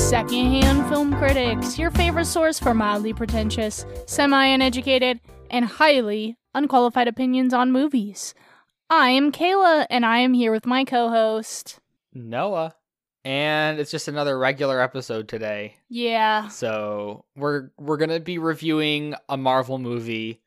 Secondhand Film Critics, your favorite source for mildly pretentious, semi-uneducated, and highly unqualified opinions on movies. I am Kayla, and I am here with my co-host, Noah. And it's just another regular episode today. Yeah. So we're gonna be reviewing a Marvel movie.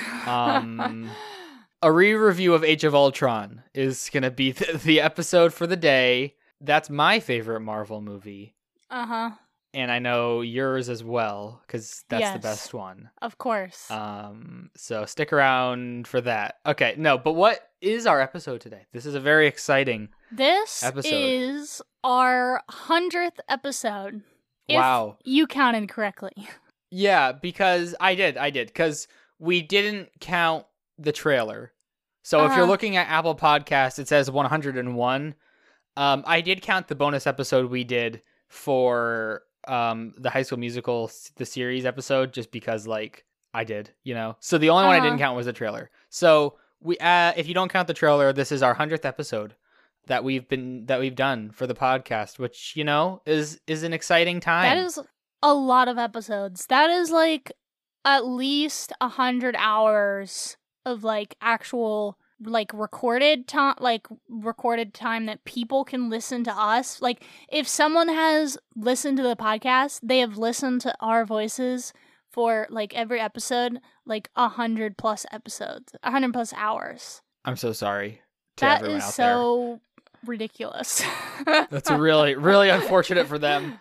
A re-review of Age of Ultron is gonna be the episode for the day. That's my favorite Marvel movie. Uh-huh. And I know yours as well, because that's the best one. Of course. So stick around for that. Okay, no, but what is our episode today? This is a very exciting episode. Is our 100th episode. Wow. If you counted correctly. Yeah, because I did, because we didn't count the trailer. So if you're looking at Apple Podcasts, it says 101. I did count the bonus episode we did for the High School Musical, the series episode, just because, like, I did, you know? So the only one I didn't count was the trailer. So we, if you don't count the trailer, this is our 100th episode that we've done for the podcast, which, you know, is an exciting time. That is a lot of episodes. That is, like, at least 100 hours of, like, actual, like, recorded time that people can listen to us. Like, if someone has listened to the podcast, they have listened to our voices for, like, every episode, like 100 plus episodes, 100 plus hours. I'm so sorry to that everyone is out so ridiculous. That's really, really unfortunate for them.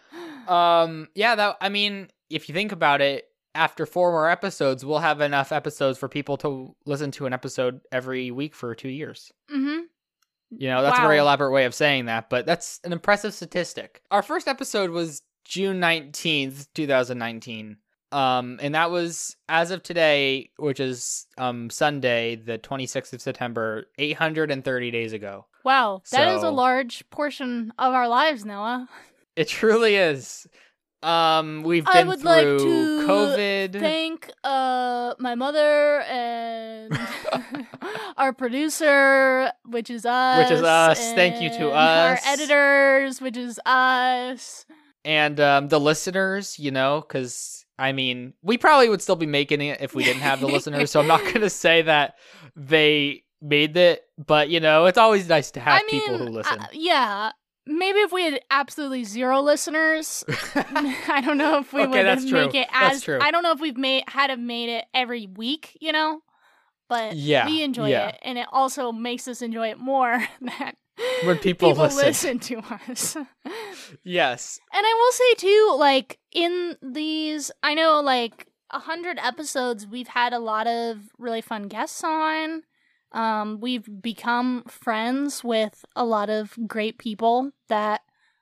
I mean, if you think about it, after 4 more episodes, we'll have enough episodes for people to listen to an episode every week for 2 years. Mm-hmm. You know, that's a very elaborate way of saying that, but that's an impressive statistic. Our first episode was June 19th, 2019. And that was, as of today, which is Sunday, the 26th of September, 830 days ago. Wow, that is a large portion of our lives, Noah. It truly is. We've been through like to COVID. Thank my mother and our producer, which is us. Thank you to us. Our editors, which is us. And the listeners, you know, because, I mean, we probably would still be making it if we didn't have the listeners, so I'm not going to say that they made it, but, you know, it's always nice to have people who listen. Yeah. Maybe if we had absolutely zero listeners, I don't know if we would make it as. I don't know if we've made it every week, you know. But we enjoy it, and it also makes us enjoy it more that when people listen to us. Yes, and I will say too, like in these, I know like 100 episodes, we've had a lot of really fun guests on. We've become friends with a lot of great people that,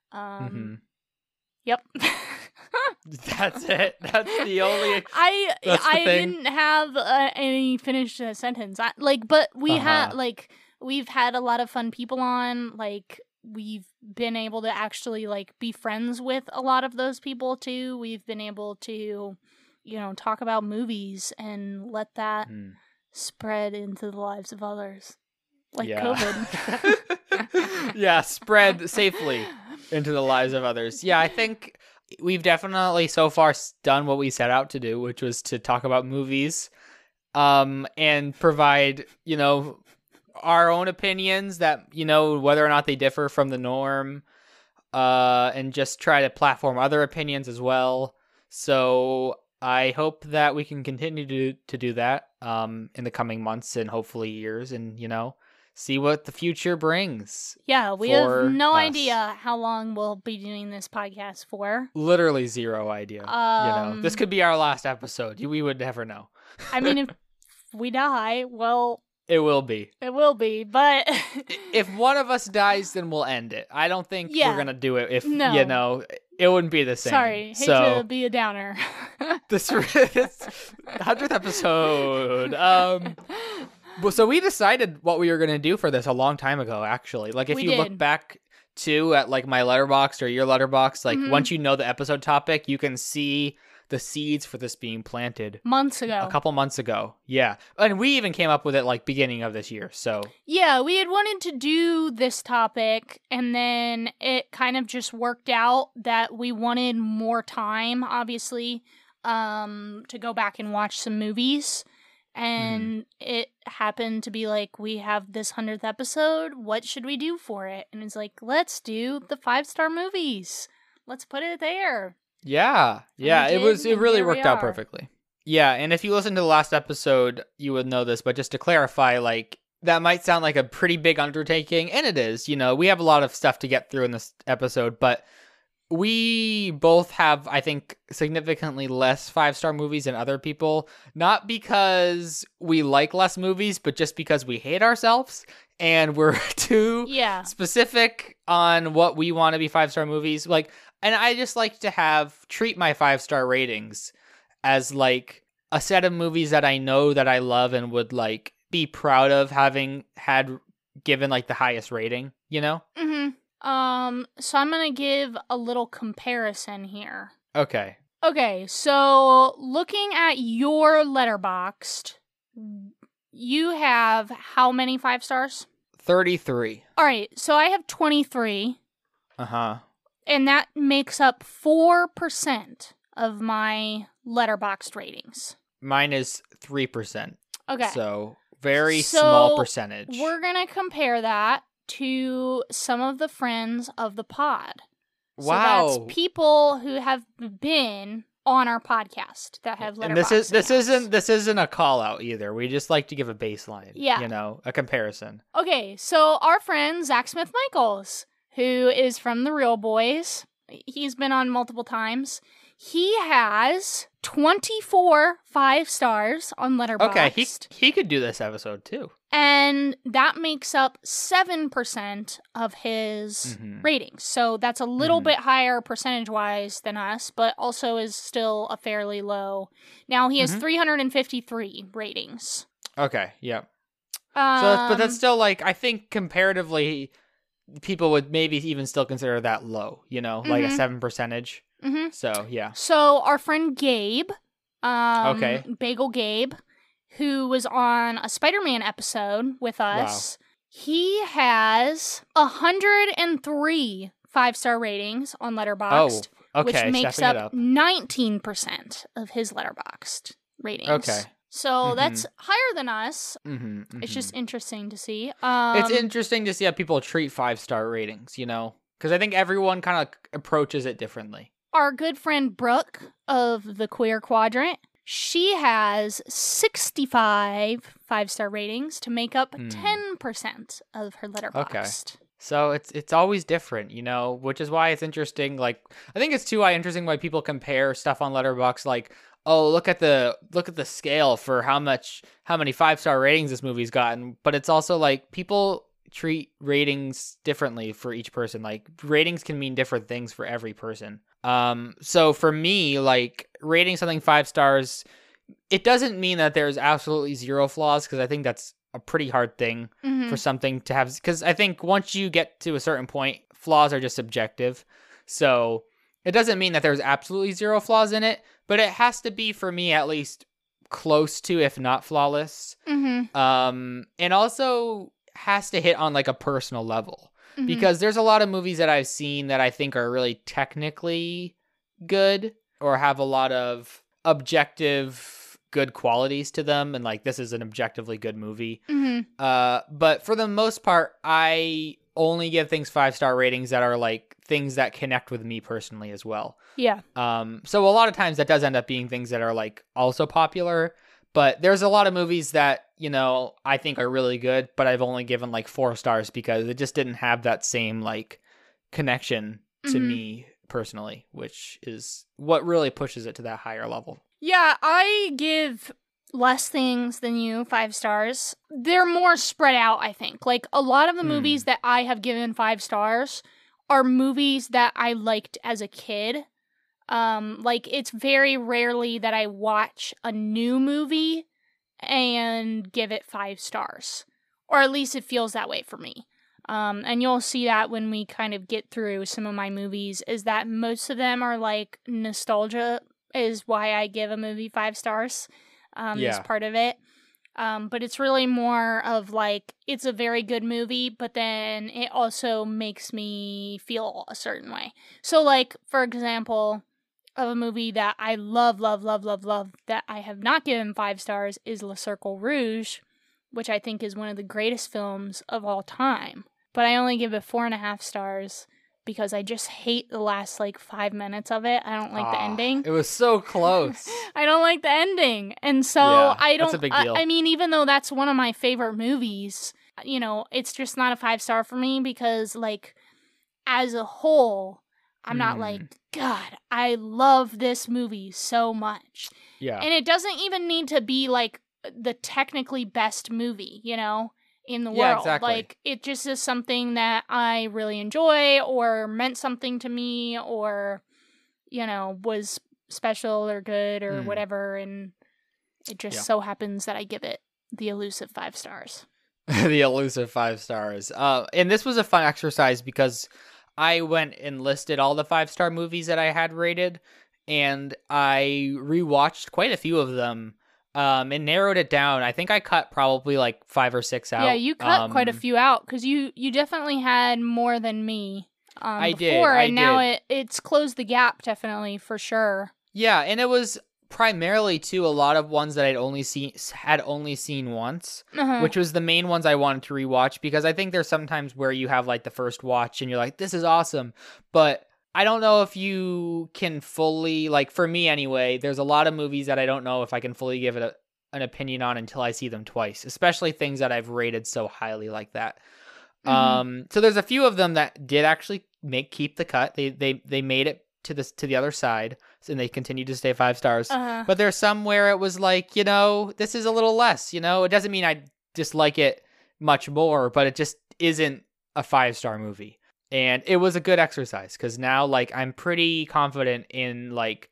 Yep. That's it. That's the only. I didn't have any finished sentence. But we've had a lot of fun people on. Like, we've been able to actually like be friends with a lot of those people too. We've been able to, you know, talk about movies and let that spread into the lives of others, like COVID. Yeah, spread safely into the lives of others. Yeah, I think we've definitely so far done what we set out to do, which was to talk about movies, and provide, you know, our own opinions that, you know, whether or not they differ from the norm, and just try to platform other opinions as well. So I hope that we can continue to do that in the coming months and hopefully years, and, you know, see what the future brings. Yeah, we have no idea how long we'll be doing this podcast for. Literally zero idea. You know, this could be our last episode. We would never know. I mean, if we die, well, it will be. It will be, but if one of us dies, then we'll end it. I don't think we're gonna do it if you know, it wouldn't be the same. Sorry, hate to be a downer. this 100th episode. So we decided what we were gonna do for this a long time ago. Actually, like if you look back at like my Letterboxd or your Letterboxd, like once you know the episode topic, you can see the seeds for this being planted months ago. A couple months ago. Yeah. And we even came up with it like beginning of this year. So yeah, we had wanted to do this topic, and then it kind of just worked out that we wanted more time, obviously, to go back and watch some movies. And it happened to be like, we have this 100th episode. What should we do for it? And it's like, let's do the 5-star movies. Let's put it there. Yeah. Yeah. It really worked out perfectly. Yeah. And if you listen to the last episode, you would know this. But just to clarify, like, that might sound like a pretty big undertaking. And it is. You know, we have a lot of stuff to get through in this episode. But we both have, I think, significantly less 5-star movies than other people. Not because we like less movies, but just because we hate ourselves. And we're too specific on what we want to be 5-star movies. Like, and I just like to treat my 5-star ratings as like a set of movies that I know that I love and would like be proud of having had given like the highest rating, you know? Mm-hmm. So I'm gonna give a little comparison here. Okay. Okay, so looking at your Letterboxd, you have how many 5 stars? 33. All right, so I have 23. Uh-huh. And that makes up 4% of my Letterboxd ratings. Mine is 3%. Okay. So very small percentage. We're going to compare that to some of the friends of the pod. Wow. So that's people who have been on our podcast that have Letterboxd. And this isn't a call out either. We just like to give a baseline. Yeah. You know, a comparison. Okay, so our friend Zach Smith Michaels, who is from The Real Boys, he's been on multiple times. He has 24 5 stars on Letterboxd. Okay, he could do this episode too. And that makes up 7% of his ratings. So that's a little bit higher percentage-wise than us, but also is still a fairly low. Now he has 353 ratings. Okay, yeah. But that's still like, I think comparatively, people would maybe even still consider that low, you know, like a 7%. So, yeah. So, our friend Gabe, Bagel Gabe, who was on a Spider-Man episode with us, he has 103 5-star ratings on Letterboxd, which makes up 19% of his Letterboxd ratings. Okay. So that's higher than us. It's just interesting to see. It's interesting to see how people treat 5-star ratings, you know? Because I think everyone kind of approaches it differently. Our good friend Brooke of the Queer Quadrant, she has 65 5-star ratings to make up 10% of her Letterboxd. Okay. So it's always different, you know, which is why it's interesting. Like, I think it's too interesting why people compare stuff on Letterboxd, like, oh, look at the scale for how many 5-star ratings this movie's gotten. But it's also like people treat ratings differently for each person. Like, ratings can mean different things for every person. So for me, like, rating something 5 stars, it doesn't mean that there's absolutely zero flaws, because I think that's a pretty hard thing for something to have. Because I think once you get to a certain point, flaws are just subjective. So it doesn't mean that there's absolutely zero flaws in it, but it has to be, for me at least, close to, if not flawless. And also has to hit on like a personal level. Because there's a lot of movies that I've seen that I think are really technically good or have a lot of objective good qualities to them. And like, this is an objectively good movie. But for the most part, I only give things 5-star ratings that are like things that connect with me personally as well. Yeah. So a lot of times that does end up being things that are like also popular. But there's a lot of movies that, you know, I think are really good, but I've only given like 4 stars because it just didn't have that same like connection to me personally, which is what really pushes it to that higher level. Yeah, I give less things than you 5 stars. They're more spread out, I think. Like, a lot of the movies that I have given 5 stars are movies that I liked as a kid. Like, it's very rarely that I watch a new movie and give it 5 stars. Or at least it feels that way for me. And you'll see that when we kind of get through some of my movies, is that most of them are like nostalgia is why I give a movie 5 stars. Yeah. Is part of it. But it's really more of like, it's a very good movie, but then it also makes me feel a certain way. So like, for example, of a movie that I love that I have not given 5 stars is Le Cercle Rouge, which I think is one of the greatest films of all time. But I only give it 4.5 stars because I just hate the last like 5 minutes of it. I don't like the ending. It was so close. I don't like the ending. And so I don't, that's a big deal. I mean, even though that's one of my favorite movies, you know, it's just not a 5 star for me because like as a whole, I'm not like, God, I love this movie so much. Yeah. And it doesn't even need to be like the technically best movie, you know, in the world. Exactly. Like, it just is something that I really enjoy or meant something to me or, you know, was special or good or whatever. And it just so happens that I give it the elusive 5 stars. The elusive 5 stars. And this was a fun exercise because I went and listed all the 5-star movies that I had rated, and I rewatched quite a few of them. And narrowed it down. I think I cut probably like 5 or 6 out. Yeah, you cut quite a few out because you definitely had more than me before, and now it's closed the gap definitely for sure. Yeah, and it was primarily too a lot of ones that I'd only seen once, which was the main ones I wanted to rewatch because I think there's sometimes where you have like the first watch and you're like, this is awesome, but I don't know if you can fully, like, for me anyway, there's a lot of movies that I don't know if I can fully give it an opinion on until I see them twice, especially things that I've rated so highly like that. So there's a few of them that did actually keep the cut. They made it to the other side, and they continued to stay 5 stars. But there's some where it was like, you know, this is a little less, you know? It doesn't mean I dislike it much more, but it just isn't a 5-star movie. And it was a good exercise because now, like, I'm pretty confident in, like,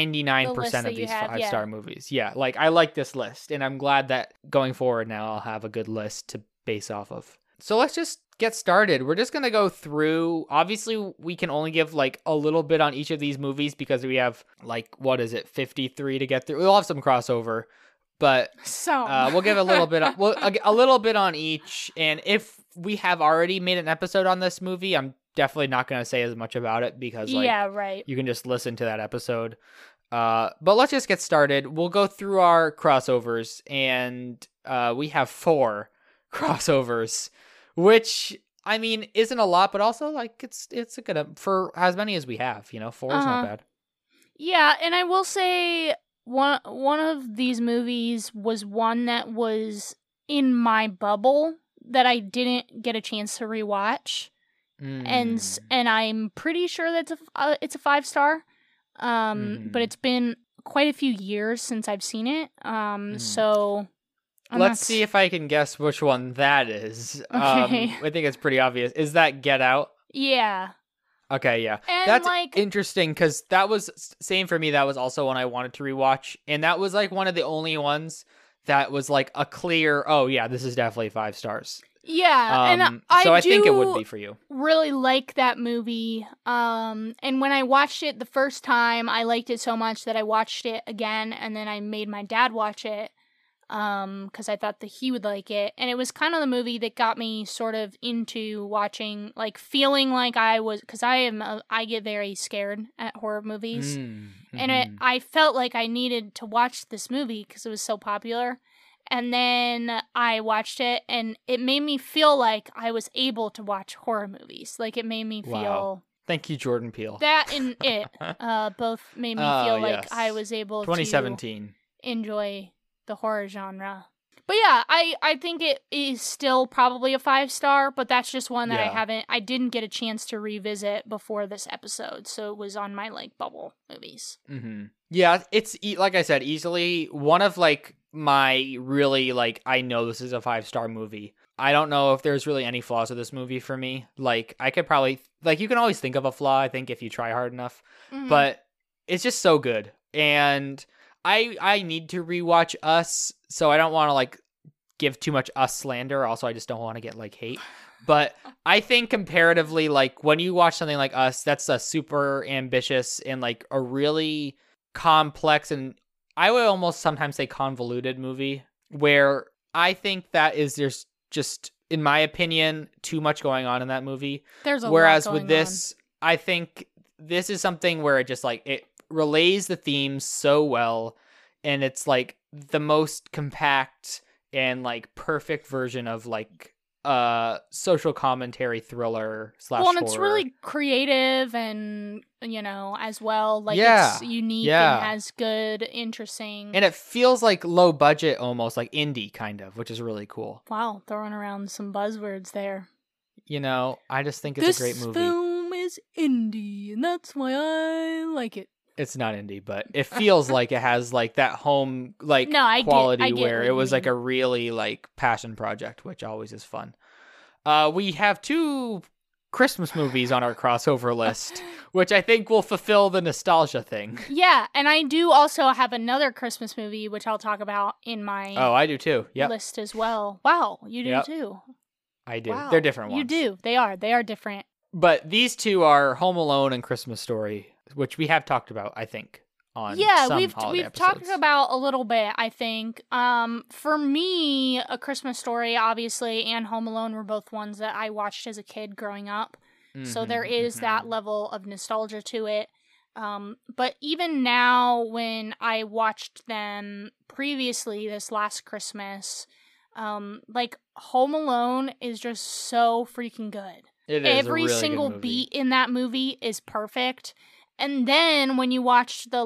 99% of these 5-star movies. Yeah, like, I like this list, and I'm glad that going forward now I'll have a good list to base off of. So let's just get started. We're just going to go through. Obviously, we can only give, like, a little bit on each of these movies because we have, like, 53 to get through. We'll have some crossover. But we'll give a little bit, a little bit on each. And if we have already made an episode on this movie, I'm definitely not going to say as much about it because, like, you can just listen to that episode. But let's just get started. We'll go through our crossovers, and we have 4 crossovers, which I mean isn't a lot, but also like it's a good for as many as we have. You know, 4 is not bad. Yeah, and I will say. One of these movies was one that was in my bubble that I didn't get a chance to rewatch, and I'm pretty sure that it's a 5 star, but it's been quite a few years since I've seen it, so let's see if I can guess which one that is. Okay. I think it's pretty obvious. Is that Get Out? Yeah. Okay, yeah. And that's like, interesting because that was, same for me, that was also one I wanted to rewatch. And that was like one of the only ones that was like a clear, oh yeah, this is definitely 5 stars. Yeah, and so I think it would be for you. Really like that movie. And when I watched it the first time, I liked it so much that I watched it again, and then I made my dad watch it. Because I thought that he would like it. And it was kind of the movie that got me sort of into watching, like, feeling like I was, because I get very scared at horror movies. And I felt like I needed to watch this movie because it was so popular. And then I watched it, and it made me feel like I was able to watch horror movies. Like, it made me feel... Wow. Thank you, Jordan Peele. That and it both made me feel like I was able 2017. To enjoy the horror genre. But yeah, I think it is still probably a 5 star, but that's just one that I didn't get a chance to revisit before this episode, so it was on my, like, bubble movies. Yeah, it's, like I said, easily one of, like, my really, like, I know this is a 5-star movie. I don't know if there's really any flaws with this movie for me. Like, I could probably, like, you can always think of a flaw, I think, if you try hard enough, but it's just so good. And I need to rewatch Us, so I don't want to, like, give too much Us slander. Also, I just don't want to get, like, hate. But I think comparatively, like, when you watch something like Us, that's a super ambitious and, like, a really complex and I would almost sometimes say convoluted movie where I think that there's just, in my opinion, too much going on in that movie. There's a Whereas lot going with this, I think this is something where it just like it relays the themes so well, and it's like the most compact and like perfect version of like social commentary thriller / well, and horror. It's really creative and, as well. Like, it's unique and has good, interesting. And it feels like low budget almost, like indie kind of, which is really cool. Wow, throwing around some buzzwords there. I just think it's a great movie. This film is indie, and that's why I like it. It's not indie, but it feels like it has like that home quality I get where it was mean. like a really like passion project, which always is fun. We have 2 Christmas movies on our crossover list, which I think will fulfill the nostalgia thing. Yeah, and I do also have another Christmas movie, which I'll talk about in my I do too. Yep. list as well. Wow, you do too. I do. Wow. They're different ones. You do. They are different. But these 2 are Home Alone and Christmas Story, which we have talked about, I think, on some we've episodes. talked about a little bit, I think. For me, A Christmas Story, obviously, and Home Alone were both ones that I watched as a kid growing up. So there is that level of nostalgia to it. But even now, when I watched them previously this last Christmas, like Home Alone is just so freaking good. It is Every a really single good movie. beat in that movie is perfect. And then when you watch the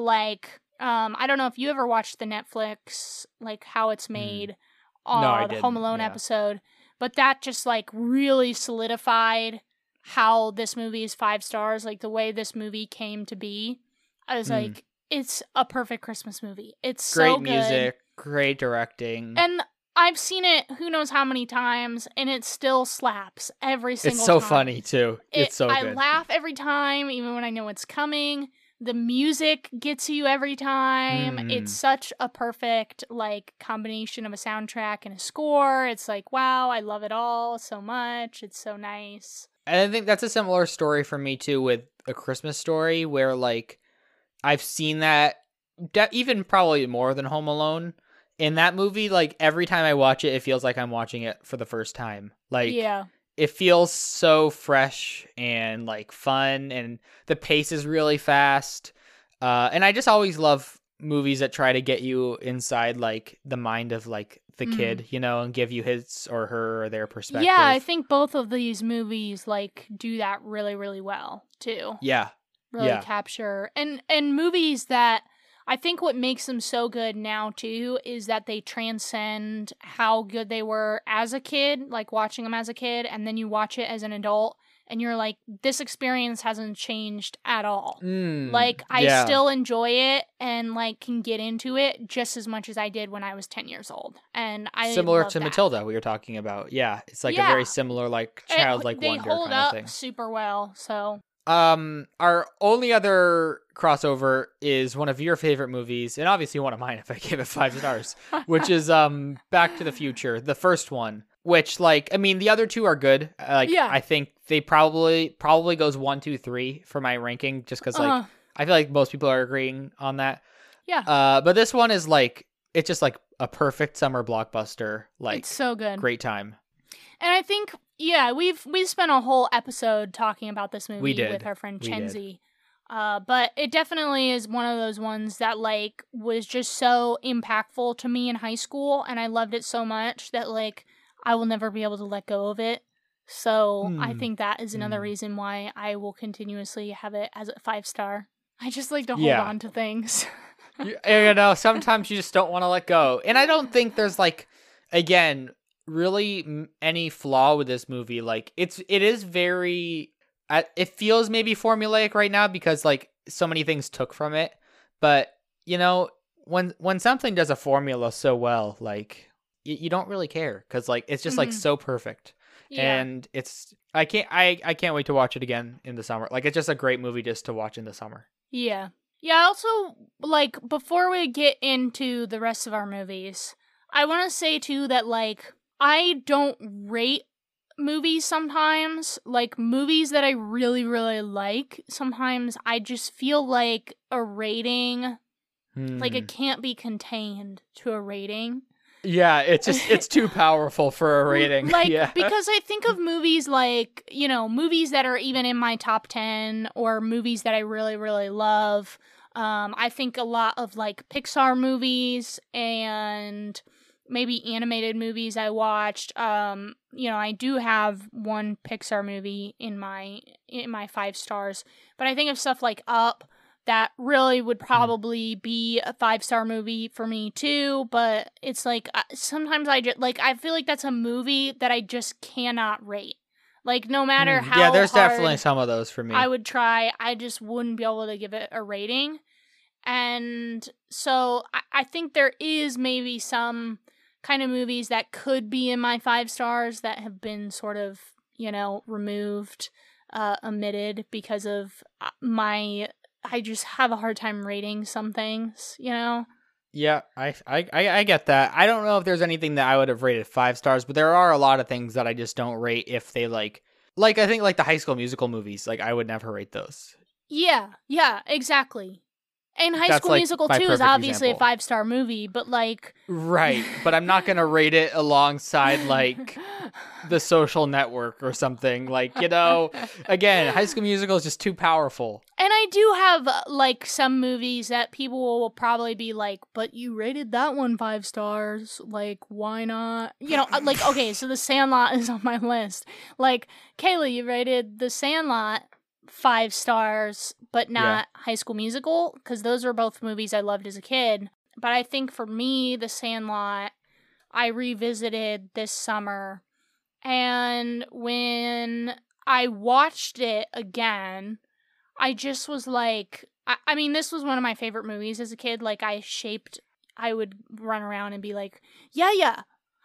I don't know if you ever watched the Netflix, like how it's made, the Home Alone episode, but that just like really solidified how this movie is 5 stars, like the way this movie came to be. I was like, it's a perfect Christmas movie. It's so good. Great music, great directing. And I've seen it who knows how many times, and it still slaps every single time. It's so funny, too. It's so good. I laugh every time, even when I know it's coming. The music gets you every time. It's such a perfect, combination of a soundtrack and a score. It's like, wow, I love it all so much. It's so nice. And I think that's a similar story for me, too, with A Christmas Story, where, I've seen that even probably more than Home Alone. In that movie, every time I watch it, it feels like I'm watching it for the first time. It feels so fresh and, fun, and the pace is really fast. And I just always love movies that try to get you inside, the mind of, the kid, and give you his or her or their perspective. Yeah, I think both of these movies, do that really, really well, too. Yeah. Really capture. And movies that... I think what makes them so good now, too, is that they transcend how good they were as a kid, watching them as a kid, and then you watch it as an adult, and you're like, this experience hasn't changed at all. I still enjoy it and, can get into it just as much as I did when I was 10 years old. And I Similar to Matilda, we were talking about. Yeah, it's a very similar, childlike wonder kind of thing. They hold up super well, so... Our only other crossover is one of your favorite movies, and obviously one of mine if I gave it 5 stars, which is Back to the Future, the first one. Which, the other 2 are good. I think they probably goes 1, 2, 3 for my ranking, just because I feel like most people are agreeing on that. Yeah. But this one is it's just a perfect summer blockbuster. It's so good. Great time. And I think, we spent a whole episode talking about this movie with our friend Chenzi. But it definitely is one of those ones that, was just so impactful to me in high school, and I loved it so much that, I will never be able to let go of it. So I think that is another reason why I will continuously have it as a 5-star. I just like to hold on to things. Sometimes you just don't want to let go. And I don't think there's, again... really any flaw with this movie. It is very it feels maybe formulaic right now because so many things took from it, but when something does a formula so well, you don't really care because it's just so perfect. And it's I can't wait to watch it again in the summer. It's just a great movie just to watch in the summer. I also before we get into the rest of our movies, I want to say too that I don't rate movies sometimes. Movies that I really, really like, sometimes I just feel like a rating Like, it can't be contained to a rating. Yeah, it's too powerful for a rating. Like, yeah. Because I think of movies like, movies that are even in my top 10 or movies that I really, really love. I think a lot of like Pixar movies and maybe animated movies I watched. I do have one Pixar movie in my 5 stars, but I think of stuff like Up that really would probably be a 5-star movie for me too. But it's like sometimes I feel like that's a movie that I just cannot rate. Like, no matter how there's hard definitely some of those for me. I would try, I just wouldn't be able to give it a rating. And so I think there is maybe some kind of movies that could be in my 5 stars that have been sort of, removed, omitted because of I just have a hard time rating some things, Yeah, I get that. I don't know if there's anything that I would have rated 5 stars, but there are a lot of things that I just don't rate if they like I think like the High School Musical movies, like I would never rate those. Yeah, exactly. And High School Musical 2 is obviously a 5-star movie, but like... Right, but I'm not going to rate it alongside like The Social Network or something. Like, again, High School Musical is just too powerful. And I do have like some movies that people will probably be like, but you rated that one 5 stars. Like, why not? Like, okay, so The Sandlot is on my list. Like, Kayla, you rated The Sandlot 5 stars, but not High School Musical, because those were both movies I loved as a kid. But I think for me, The Sandlot, I revisited this summer, and when I watched it again, I just was like, I mean, this was one of my favorite movies as a kid. Like, I would run around and be like, yeah,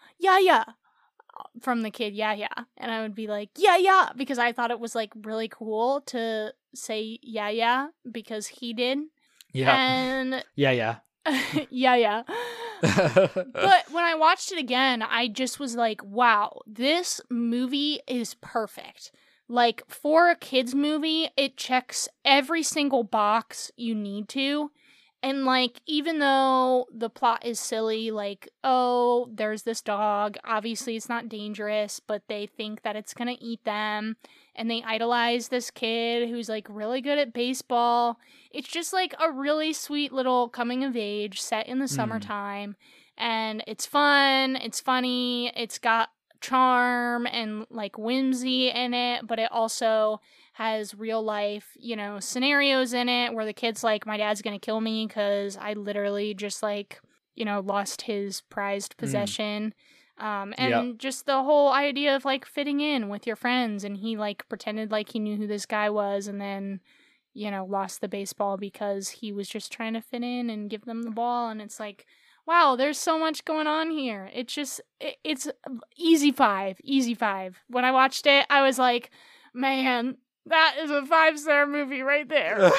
from the kid, yeah, and I would be like, yeah, because I thought it was like really cool to say yeah because he did. Yeah. And yeah. yeah. But when I watched it again, I just was like, wow, this movie is perfect. Like, for a kids movie, it checks every single box you need to. And, like, even though the plot is silly, like, oh, there's this dog, obviously it's not dangerous, but they think that it's gonna eat them, and they idolize this kid who's, like, really good at baseball. It's just, like, a really sweet little coming of age set in the summertime, and it's fun, it's funny, it's got charm and, like, whimsy in it, but it also has real life, scenarios in it where the kid's like, my dad's gonna kill me because I literally just like, lost his prized possession. Just the whole idea of like fitting in with your friends, and he like pretended like he knew who this guy was and then, lost the baseball because he was just trying to fit in and give them the ball. And it's like, wow, there's so much going on here. It's just, it's easy 5. When I watched it, I was like, man, that is a 5-star movie right there.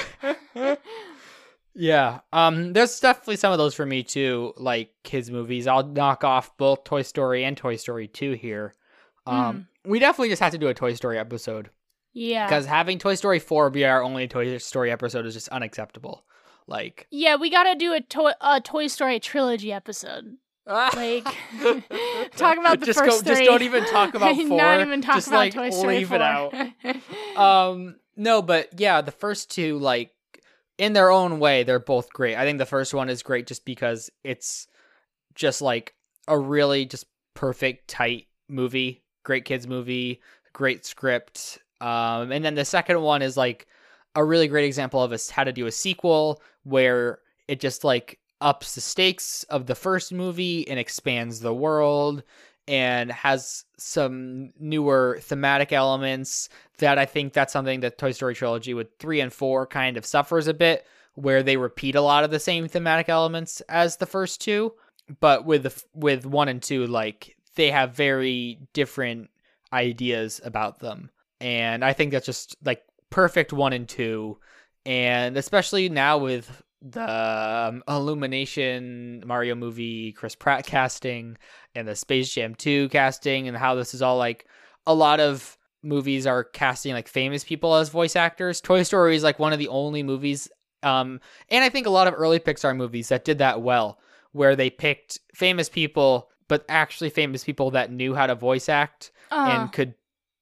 Yeah. There's definitely some of those for me too, like kids movies. I'll knock off both Toy Story and Toy Story 2 here. We definitely just have to do a Toy Story episode. Yeah. Because having Toy Story 4 be our only Toy Story episode is just unacceptable. Like, yeah, we gotta do a Toy Story trilogy episode. Like, talk about the first 3. Just don't even talk about 4. Not even talk just about like Toy Story leave 4. it out. No, but yeah, the first 2, like, in their own way, they're both great. I think the first one is great just because it's just like a really just perfect, tight movie, great kids movie, great script. And then the second one is like a really great example of how to do a sequel where it just like ups the stakes of the first movie and expands the world and has some newer thematic elements that I think that's something that Toy Story trilogy with 3 and 4 kind of suffers a bit, where they repeat a lot of the same thematic elements as the first 2, but with 1 and 2, like, they have very different ideas about them. And I think that's just like perfect 1 and 2. And especially now with the Illumination Mario movie, Chris Pratt casting, and the Space Jam 2 casting, and how this is all like a lot of movies are casting like famous people as voice actors. Toy Story is like one of the only movies And I think a lot of early Pixar movies that did that well, where they picked famous people, but actually famous people that knew how to voice act and could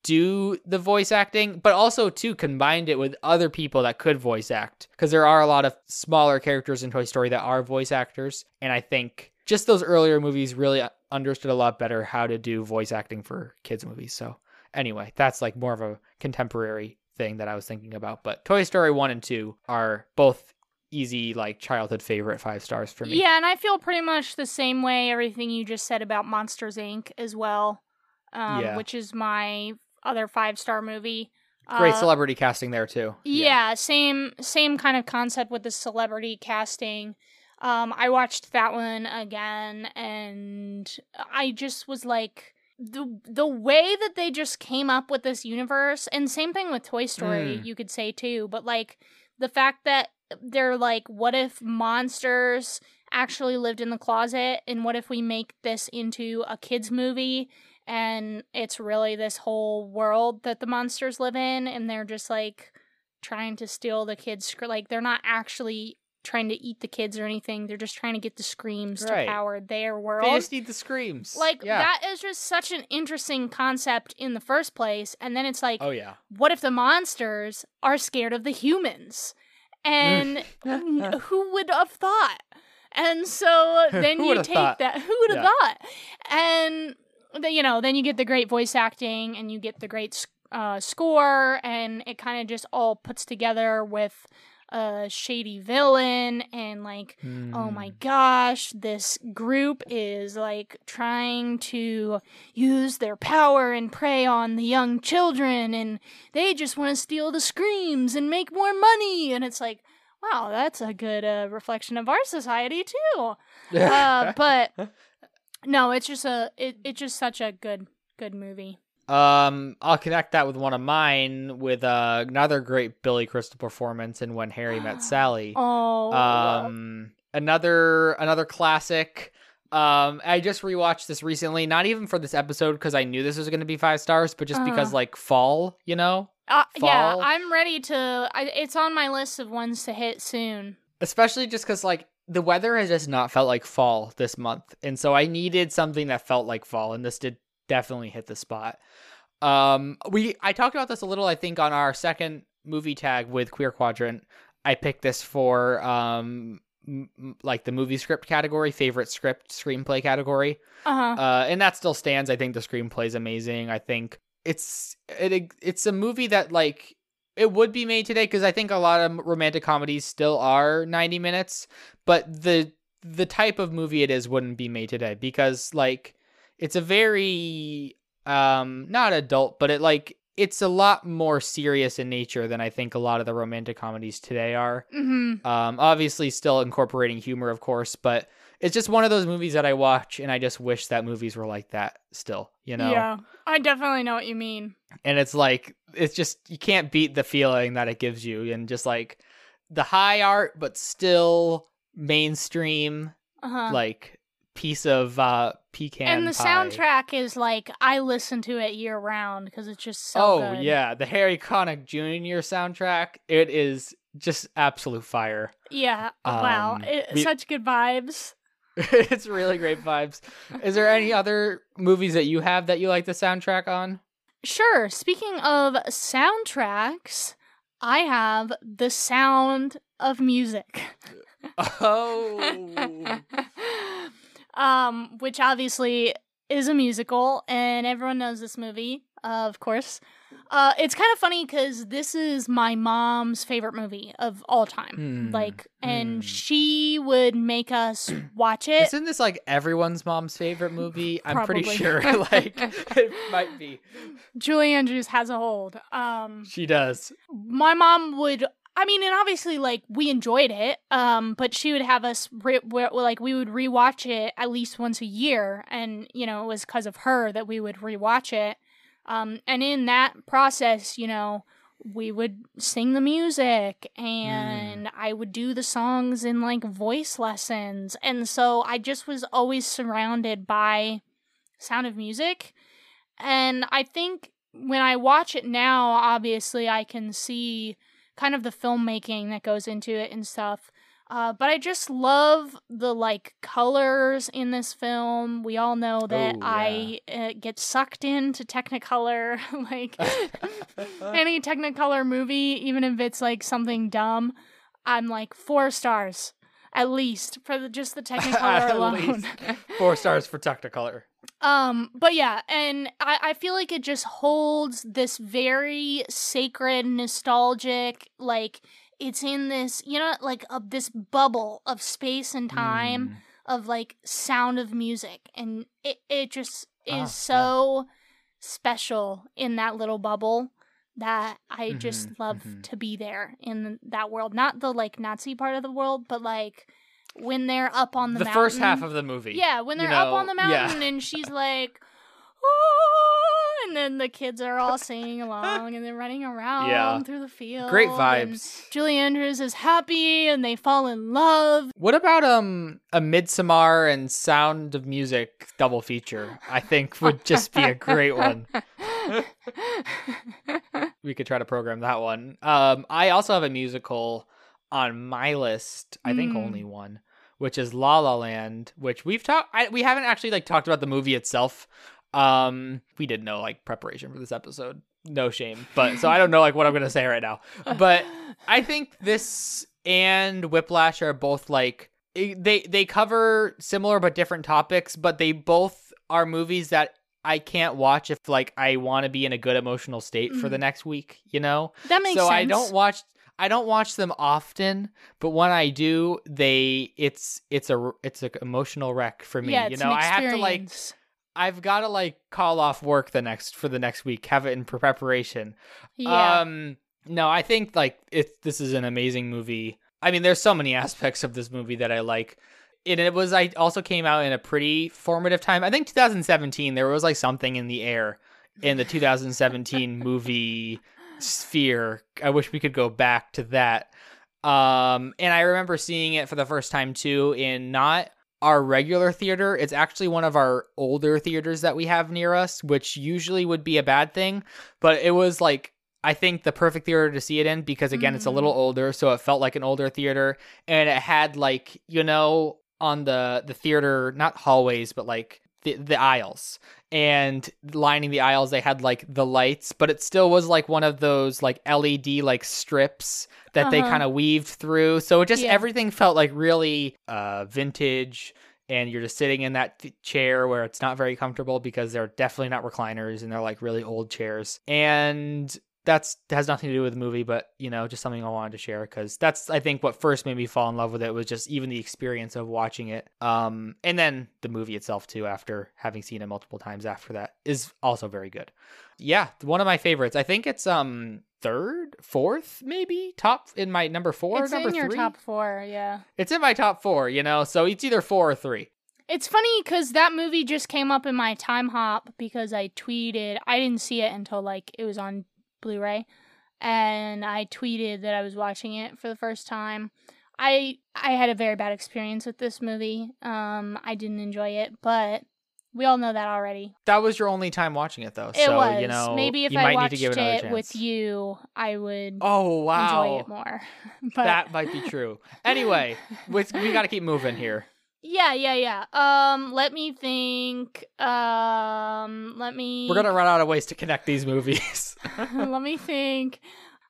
do the voice acting, but also too combined it with other people that could voice act, because there are a lot of smaller characters in Toy Story that are voice actors, and I think just those earlier movies really understood a lot better how to do voice acting for kids movies. So anyway, that's like more of a contemporary thing that I was thinking about, but Toy Story 1 and 2 are both easy, like, childhood favorite 5 stars for me. Yeah, and I feel pretty much the same way, everything you just said about Monsters, Inc. as well, which is my other 5-star movie. Great celebrity casting there too. Yeah, same kind of concept with the celebrity casting. I watched that one again, and I just was like, the way that they just came up with this universe, and same thing with Toy Story, you could say too, but like the fact that they're like, what if monsters actually lived in the closet, and what if we make this into a kids movie, and it's really this whole world that the monsters live in, and they're just like trying to steal the kids, like they're not actually trying to eat the kids or anything, they're just trying to get the screams to power their world. They just need the screams. Like, that is just such an interesting concept in the first place, and then it's like, what if the monsters are scared of the humans? And who would have thought? And so then you take that. Who would have thought? And then you get the great voice acting, and you get the great score, and it kind of just all puts together with a shady villain, and like, oh my gosh, this group is like trying to use their power and prey on the young children, and they just want to steal the screams and make more money, and it's like, wow, that's a good reflection of our society too. But no, it's just it's just such a good movie. I'll connect that with one of mine with another great Billy Crystal performance in When Harry Met Sally. Another classic. I just rewatched this recently, not even for this episode because I knew this was going to be 5 stars, but just because like fall, Fall. Yeah, I'm ready to. It's on my list of ones to hit soon. Especially just because like the weather has just not felt like fall this month, and so I needed something that felt like fall, and this did definitely hit the spot. I talked about this a little, I think, on our second movie tag with Queer Quadrant. I picked this for like the movie script category, favorite script screenplay category. And that still stands. I think the screenplay is amazing. I think it's a movie that like it would be made today, because I think a lot of romantic comedies still are 90 minutes, but the type of movie it is wouldn't be made today, because like it's a very not adult, but it's a lot more serious in nature than I think a lot of the romantic comedies today are. Obviously still incorporating humor, of course, but it's just one of those movies that I watch and I just wish that movies were like that still, Yeah, I definitely know what you mean. And it's like, it's just, you can't beat the feeling that it gives you, and just like the high art, but still mainstream, like piece of pecan and the pie. Soundtrack is like, I listen to it year round because it's just so good. Yeah, the Harry Connick Jr. soundtrack, it is just absolute fire. Yeah, wow, such good vibes. It's really great vibes. Is there any other movies that you have that you like the soundtrack on? Sure. Speaking of soundtracks, I have The Sound of Music. Which obviously is a musical, and everyone knows this movie, of course. It's kind of funny because this is my mom's favorite movie of all time. And she would make us watch it. Isn't this like everyone's mom's favorite movie? I'm Probably. pretty sure like it might be. Julie Andrews has a hold. She does. My mom would, I mean, and obviously, like, we enjoyed it, but she would have us, we would rewatch it at least once a year, and, it was because of her that we would rewatch it. And in that process, we would sing the music, and I would do the songs in, like, voice lessons, and so I just was always surrounded by Sound of Music, and I think when I watch it now, obviously, I can see kind of the filmmaking that goes into it and stuff. But I just love the like colors in this film. We all know that I get sucked into Technicolor, like any Technicolor movie, even if it's like something dumb, I'm like 4 stars at least for just the Technicolor alone. 4 stars for Technicolor. But yeah, and I feel like it just holds this very sacred, nostalgic, like, it's in this, you know, like this bubble of space and time of like Sound of Music, and it just is so special in that little bubble that I just love to be there in that world. Not the like Nazi part of the world, but like when they're up on the mountain. The first half of the movie. Yeah, when they're up on the mountain and she's like, oh, and then the kids are all singing along and they're running around through the field. Great vibes. Julie Andrews is happy and they fall in love. What about a Midsommar and Sound of Music double feature? I think would just be a great one. We could try to program that one. I also have a musical on my list. I think only one, which is La La Land, which we haven't actually like talked about the movie itself. We did no like preparation for this episode. No shame. But so I don't know like what I'm gonna say right now. But I think this and Whiplash are both like they cover similar but different topics, but they both are movies that I can't watch if like I want to be in a good emotional state for the next week, you know? That makes sense. So I don't watch them often, but when I do, it's an emotional wreck for me. Yeah, you know, I have to like I've got to like call off work for the next week, have it in preparation. Yeah. No, I think like this is an amazing movie. I mean, there's so many aspects of this movie that I like. And I also came out in a pretty formative time. I think 2017, there was like something in the air in the 2017 movie sphere. I wish we could go back to that. And I remember seeing it for the first time too in not our regular theater. It's actually one of our older theaters that we have near us, which usually would be a bad thing. But it was like, I think the perfect theater to see it in because again, it's a little older. So it felt like an older theater, and it had like, you know, on the theater, not hallways, but like the aisles, and lining the aisles, they had like the lights, but it still was like one of those like LED like strips that they kind of weaved through. So it just, everything felt like really vintage, and you're just sitting in that chair where it's not very comfortable because they're definitely not recliners and they're like really old chairs. And that has nothing to do with the movie, but, you know, just something I wanted to share because that's, I think, what first made me fall in love with it was just even the experience of watching it. And then the movie itself, too, after having seen it multiple times after that, is also very good. Yeah, one of my favorites. I think it's third, fourth, maybe? Top in my number 4, it's number 3? It's in your 3? top 4, yeah. It's in my top 4, you know, so it's either 4 or 3. It's funny because that movie just came up in my time hop because I tweeted. I didn't see it until, like, it was on Blu-ray, and I tweeted that I was watching it for the first time. I had a very bad experience with this movie. I didn't enjoy it, but we all know that already. That was your only time watching it, though. It was. You know, maybe if I watched it with you, I would enjoy it more. But that might be true. Anyway, we got to keep moving here. Yeah. Let me think. We're gonna run out of ways to connect these movies. Let me think.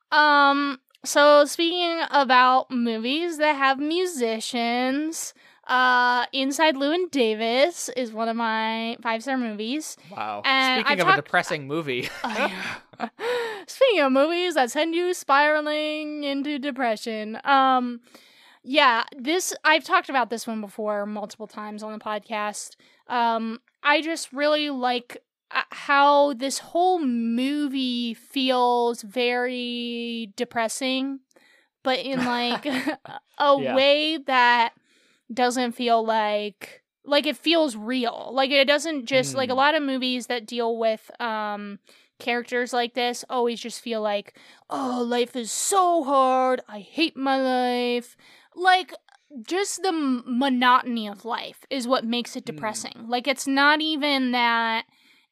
So speaking about movies that have musicians, Inside Llewyn Davis is one of my 5-star movies. Wow. And speaking of a depressing movie. Speaking of movies that send you spiraling into depression. Yeah, I've talked about this one before multiple times on the podcast. I just really like how this whole movie feels very depressing, but in like a way that doesn't feel like it feels real. Like it doesn't just like a lot of movies that deal with characters like this always just feel like, oh, life is so hard. I hate my life. Like, just the monotony of life is what makes it depressing. Like, it's not even that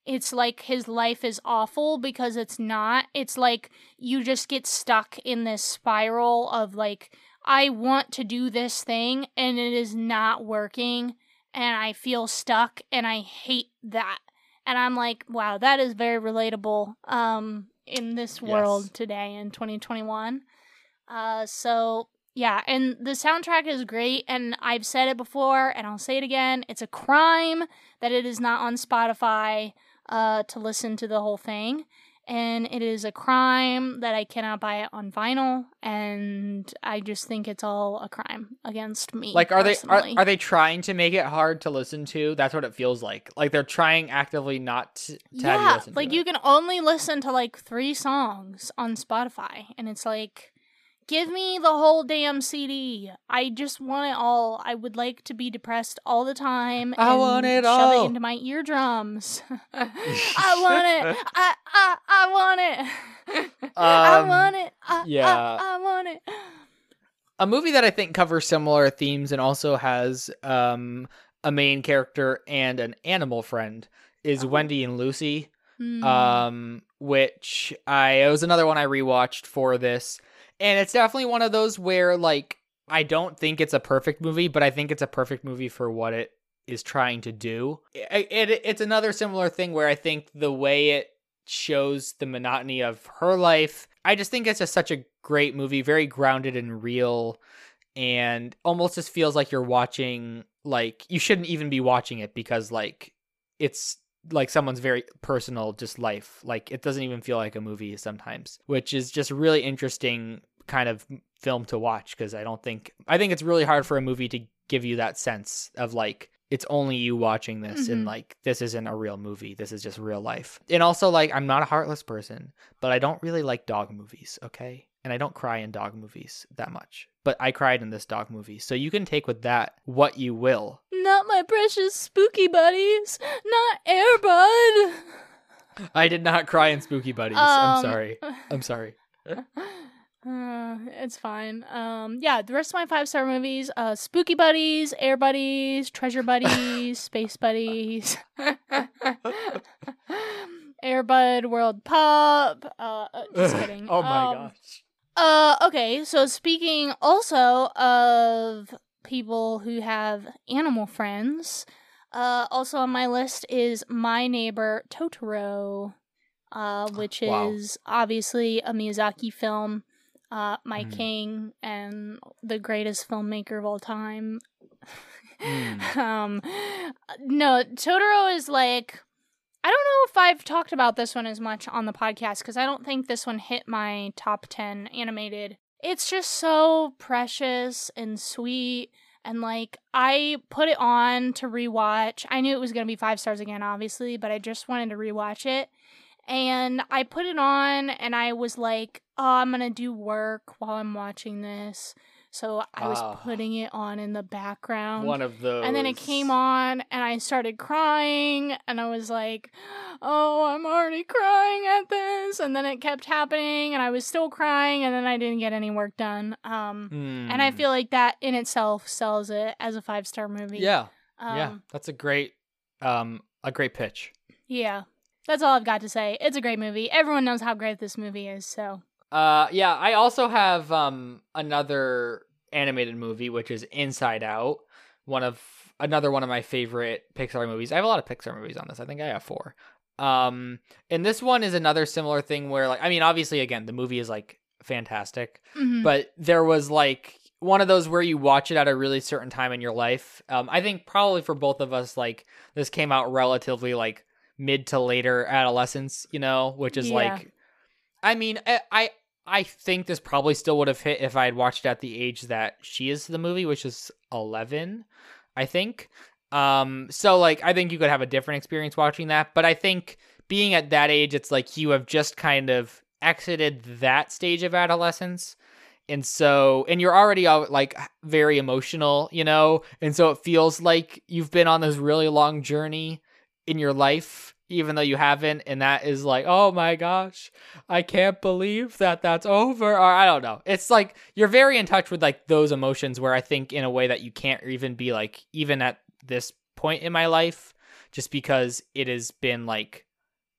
it's like his life is awful, because it's not. It's like you just get stuck in this spiral of like, I want to do this thing and it is not working and I feel stuck and I hate that. And I'm like, wow, that is very relatable in this world today in 2021. So yeah, and the soundtrack is great, and I've said it before and I'll say it again. It's a crime that it is not on Spotify to listen to the whole thing. And it is a crime that I cannot buy it on vinyl, and I just think it's all a crime against me. Like, are they trying to make it hard to listen to? That's what it feels like. Like they're trying actively not to have you listen to like it. you can only listen to like 3 songs on Spotify, and it's like, give me the whole damn CD. I just want it all. I would like to be depressed all the time. I want it all. Shove it into my eardrums. I want it. I want it. I want it. I want it. A movie that I think covers similar themes and also has a main character and an animal friend is Wendy and Lucy. Which it was another one I rewatched for this. And it's definitely one of those where, like, I don't think it's a perfect movie, but I think it's a perfect movie for what it is trying to do. It's another similar thing where I think the way it shows the monotony of her life, I just think it's just such a great movie, very grounded and real, and almost just feels like you're watching, like, you shouldn't even be watching it because, like, it's like someone's very personal just life. Like, it doesn't even feel like a movie sometimes, which is just really interesting kind of film to watch, because I think it's really hard for a movie to give you that sense of like, it's only you watching this and like, this isn't a real movie, this is just real life. And also, like, I'm not a heartless person, but I don't really like dog movies, okay? And I don't cry in dog movies that much, but I cried in this dog movie, so you can take with that what you will. Not my precious spooky buddies, not Air Bud. I did not cry in Spooky Buddies. I'm sorry. It's fine. Yeah, the rest of my 5-star movies: Spooky Buddies, Air Buddies, Treasure Buddies, Space Buddies, Air Bud, World Pup. Just kidding. Oh my gosh. Okay, so speaking also of people who have animal friends, also on my list is My Neighbor Totoro, which is obviously a Miyazaki film. My king and the greatest filmmaker of all time. No, Totoro is like, I don't know if I've talked about this one as much on the podcast, because I don't think this one hit my top 10 animated. It's just so precious and sweet, and like, I put it on to rewatch. I knew it was going to be 5 stars again, obviously, but I just wanted to rewatch it. And I put it on, and I was like, oh, I'm going to do work while I'm watching this. So I was putting it on in the background. One of those. And then it came on, and I started crying, and I was like, oh, I'm already crying at this. And then it kept happening, and I was still crying, and then I didn't get any work done. And I feel like that in itself sells it as a 5-star movie. Yeah. That's a great pitch. Yeah. That's all I've got to say. It's a great movie. Everyone knows how great this movie is, so. I also have another animated movie, which is Inside Out, another one of my favorite Pixar movies. I have a lot of Pixar movies on this. I think I have 4. And this one is another similar thing where, like, I mean, obviously, again, the movie is like fantastic, but there was like one of those where you watch it at a really certain time in your life. I think probably for both of us, like, this came out relatively like mid to later adolescence, you know, which is like, I mean, I think this probably still would have hit if I had watched it at the age that she is the movie, which is 11, I think. So like, I think you could have a different experience watching that, but I think being at that age, it's like you have just kind of exited that stage of adolescence. And you're already like very emotional, you know? And so it feels like you've been on this really long journey in your life, even though you haven't, and that is like, oh my gosh, I can't believe that that's over, or I don't know. It's like, you're very in touch with like those emotions where I think in a way that you can't even be like, even at this point in my life, just because it has been like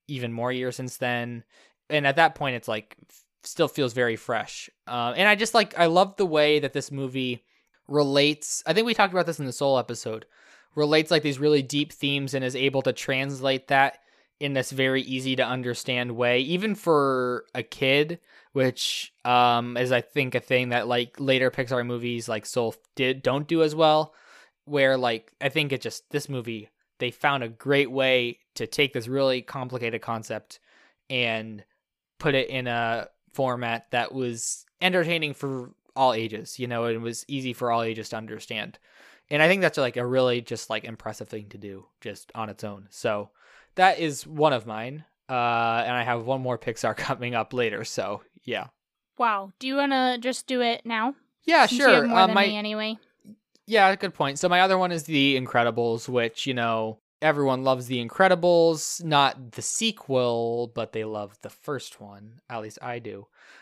even more years since then. And at that point, it's like still feels very fresh. And I just I love the way that this movie relates. I think we talked about this in the Soul episode. Relates like these really deep themes and is able to translate that in this very easy to understand way, even for a kid, which is I think a thing that like later Pixar movies like Soul don't do as well. Where like I think this movie, they found a great way to take this really complicated concept and put it in a format that was entertaining for all ages. It was easy for all ages to understand. And I think that's like a really just like impressive thing to do just on its own. So that is one of mine. And I have one more Pixar coming up later. So yeah. Wow. Do you want to just do it now? Yeah, Since sure. You have more than me anyway. Yeah, good point. So my other one is The Incredibles, which, everyone loves The Incredibles, not the sequel, but they love the first one. At least I do.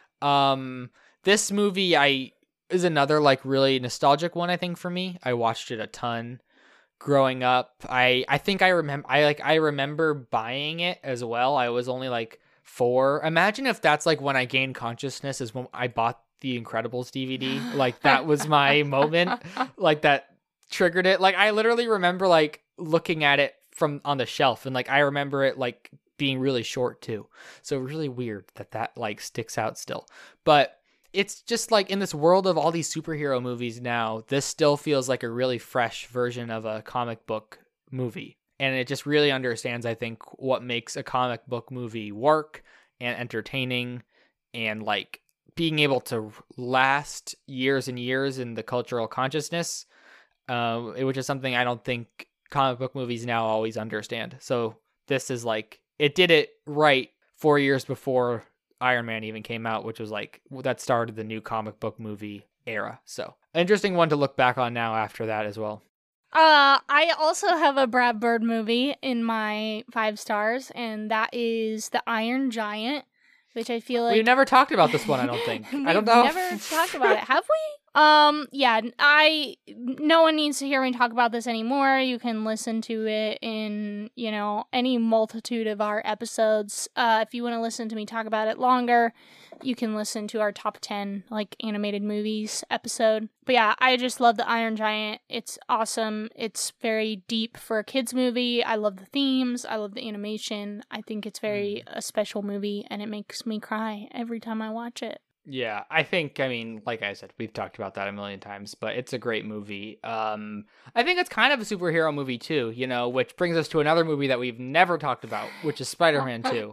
This movie is another like really nostalgic one, I think, for me. I watched it a ton growing up. I think I remember buying it as well. I was only like 4. Imagine if that's like when I gained consciousness is when I bought the Incredibles DVD. Like that was my moment. Like that triggered it. Like I literally remember like looking at it from on the shelf, and like I remember it like being really short too. So really weird that like sticks out still. But it's just like in this world of all these superhero movies now, this still feels like a really fresh version of a comic book movie. And it just really understands, I think, what makes a comic book movie work and entertaining and like being able to last years and years in the cultural consciousness, which is something I don't think comic book movies now always understand. So this is like, it did it right 4 years before Iron Man even came out, which was like, that started the new comic book movie era. So interesting one to look back on now after that as well. I also have a Brad Bird movie in my 5 stars, and that is The Iron Giant, which I feel like we've never talked about this one. I don't think. I don't know. We've never talked about it, have we? Yeah, no one needs to hear me talk about this anymore. You can listen to it in, any multitude of our episodes. If you want to listen to me talk about it longer, you can listen to our top 10, like, animated movies episode. But yeah, I just love The Iron Giant. It's awesome. It's very deep for a kid's movie. I love the themes. I love the animation. I think it's a special movie, and it makes me cry every time I watch it. Yeah, I mean, like I said, we've talked about that a million times, but it's a great movie. I think it's kind of a superhero movie too, which brings us to another movie that we've never talked about, which is Spider-Man 2.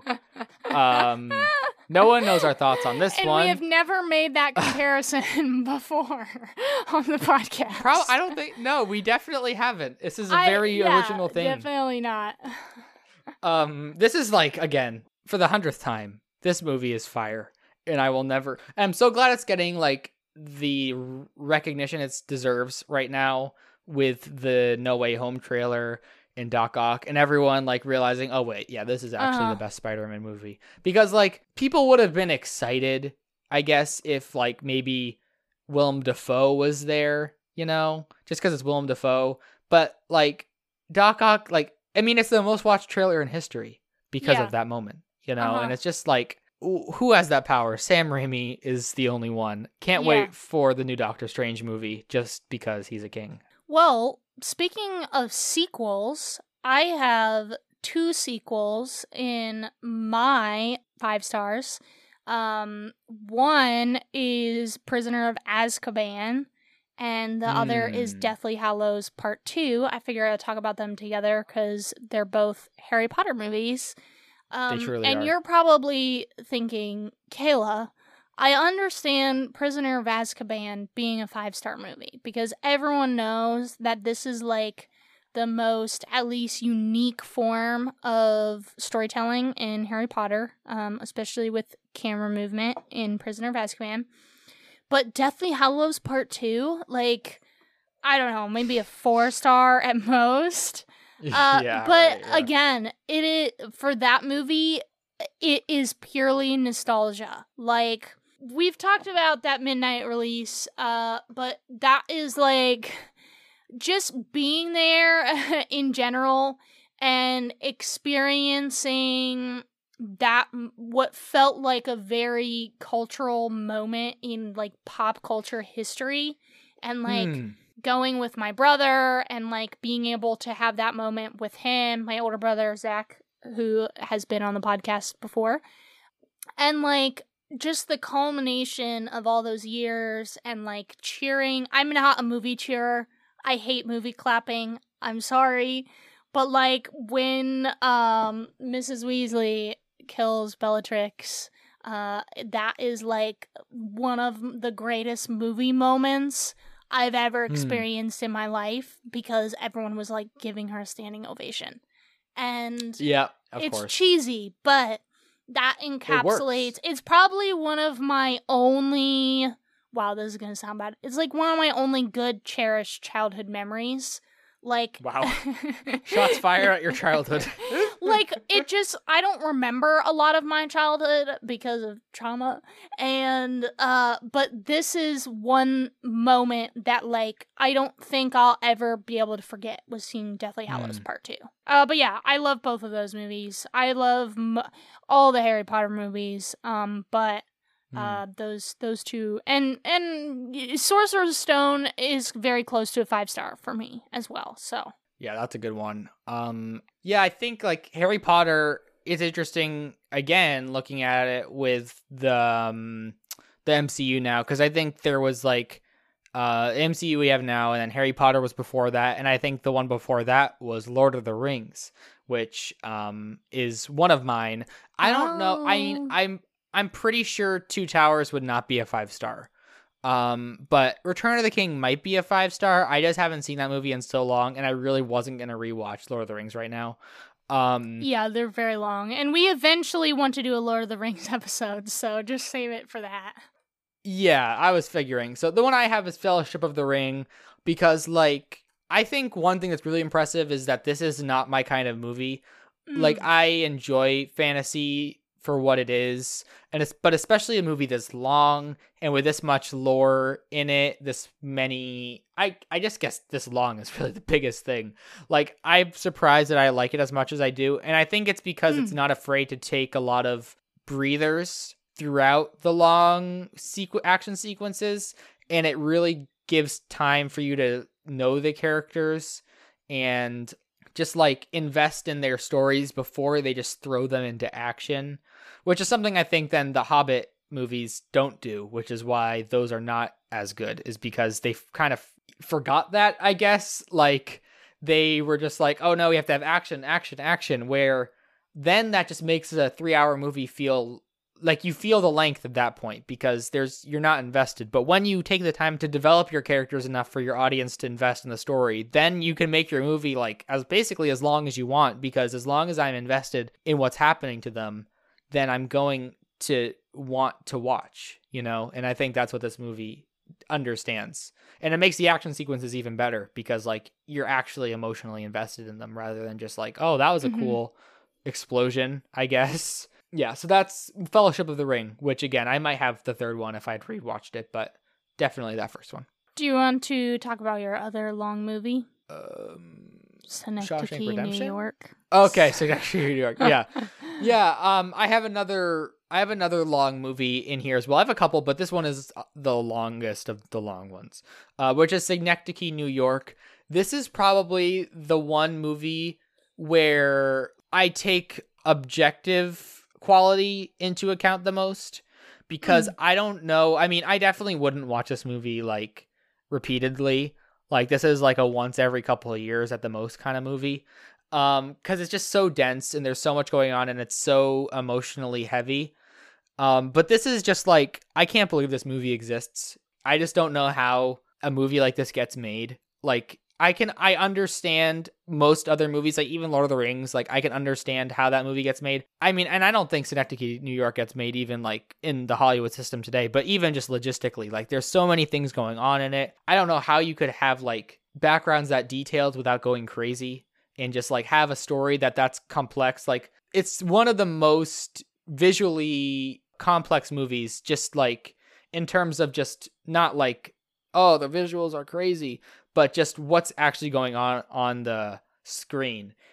No one knows our thoughts on this one. And we have never made that comparison before on the podcast. I don't think, no, we definitely haven't. This is a very original thing. Definitely not. This is like, again, for the 100th time, this movie is fire. And I'm so glad it's getting like the recognition it deserves right now with the No Way Home trailer and Doc Ock and everyone like realizing, oh wait, yeah, this is actually the best Spider-Man movie. Because like people would have been excited, I guess, if like maybe Willem Dafoe was there, just because it's Willem Dafoe. But like Doc Ock, like, I mean, it's the most watched trailer in history because of that moment, and it's just like, who has that power? Sam Raimi is the only one. Can't wait for the new Doctor Strange movie just because he's a king. Well, speaking of sequels, I have 2 sequels in my 5 stars. One is Prisoner of Azkaban, and the other is Deathly Hallows Part 2. I figure I'll talk about them together because they're both Harry Potter movies. They truly and are. You're probably thinking, Kayla, I understand Prisoner of Azkaban being a 5-star movie because everyone knows that this is like the most, at least, unique form of storytelling in Harry Potter, especially with camera movement in Prisoner of Azkaban. But Deathly Hallows Part 2, like, I don't know, maybe a 4-star at most. Again, it is, for that movie, it is purely nostalgia. Like, we've talked about that midnight release, but that is like just being there in general and experiencing that what felt like a very cultural moment in like pop culture history, and like going with my brother and like being able to have that moment with him, my older brother Zach, who has been on the podcast before, and like just the culmination of all those years and like cheering. I'm not a movie cheerer. I hate movie clapping. I'm sorry. But like when Mrs. Weasley kills Bellatrix, that is like one of the greatest movie moments I've ever experienced in my life, because everyone was like giving her a standing ovation. And yeah, it's cheesy, but that encapsulates, it's probably one of my only, wow, this is gonna sound bad, it's like one of my only good cherished childhood memories. Like, wow. Shots fired at your childhood. Like, it just, I don't remember a lot of my childhood because of trauma. And, but this is one moment that, like, I don't think I'll ever be able to forget, was seeing Deathly Hallows Part 2. But yeah, I love both of those movies. I love all the Harry Potter movies. But those two, and Sorcerer's Stone is very close to a 5-star for me as well. So yeah, that's a good one. Yeah, I think like Harry Potter is interesting again, looking at it with the MCU now, because I think there was like MCU we have now, and then Harry Potter was before that, and I think the one before that was Lord of the Rings, which is one of mine. I don't know. I mean, I'm pretty sure Two Towers would not be a 5-star. But Return of the King might be a 5-star. I just haven't seen that movie in so long, and I really wasn't going to rewatch Lord of the Rings right now. Yeah, they're very long. And we eventually want to do a Lord of the Rings episode, so just save it for that. Yeah, I was figuring. So the one I have is Fellowship of the Ring, because, like, I think one thing that's really impressive is that this is not my kind of movie. Like, I enjoy fantasy for what it is, but especially a movie this long and with this much lore in it, this many, I just guess this long is really the biggest thing. Like, I'm surprised that I like it as much as I do, and I think it's because it's not afraid to take a lot of breathers throughout the long action sequences, and it really gives time for you to know the characters and just like invest in their stories before they just throw them into action, which is something I think then the Hobbit movies don't do, which is why those are not as good, is because they kind of forgot that, I guess. Like, they were just like, oh no, we have to have action, where then that just makes a 3-hour movie feel like you feel the length at that point, because you're not invested. But when you take the time to develop your characters enough for your audience to invest in the story, then you can make your movie like basically as long as you want, because as long as I'm invested in what's happening to them, then I'm going to want to watch, and I think that's what this movie understands. And it makes the action sequences even better, because like you're actually emotionally invested in them rather than just like, oh, that was a cool explosion, I guess. Yeah, so that's Fellowship of the Ring, which, again, I might have the third one if I'd rewatched it, but definitely that first one. Do you want to talk about your other long movie? Shawshank Redemption? New York. Okay, Synecdoche, New York. Yeah. Yeah, I have another long movie in here as well. I have a couple, but this one is the longest of the long ones, which is Synecdoche, New York. This is probably the one movie where I take objective quality into account the most, because I don't know. I mean, I definitely wouldn't watch this movie like repeatedly. Like, this is like a once every couple of years at the most kind of movie, because it's just so dense and there's so much going on and it's so emotionally heavy. But this is just like, I can't believe this movie exists. I just don't know how a movie like this gets made. Like, I understand most other movies, like even Lord of the Rings, like I can understand how that movie gets made. I mean, and I don't think Synecdoche, New York gets made even like in the Hollywood system today, but even just logistically, like there's so many things going on in it. I don't know how you could have like backgrounds that detailed without going crazy and just like have a story that's complex. Like, it's one of the most visually complex movies, just like in terms of just not like, oh, the visuals are crazy, but just what's actually going on the screen.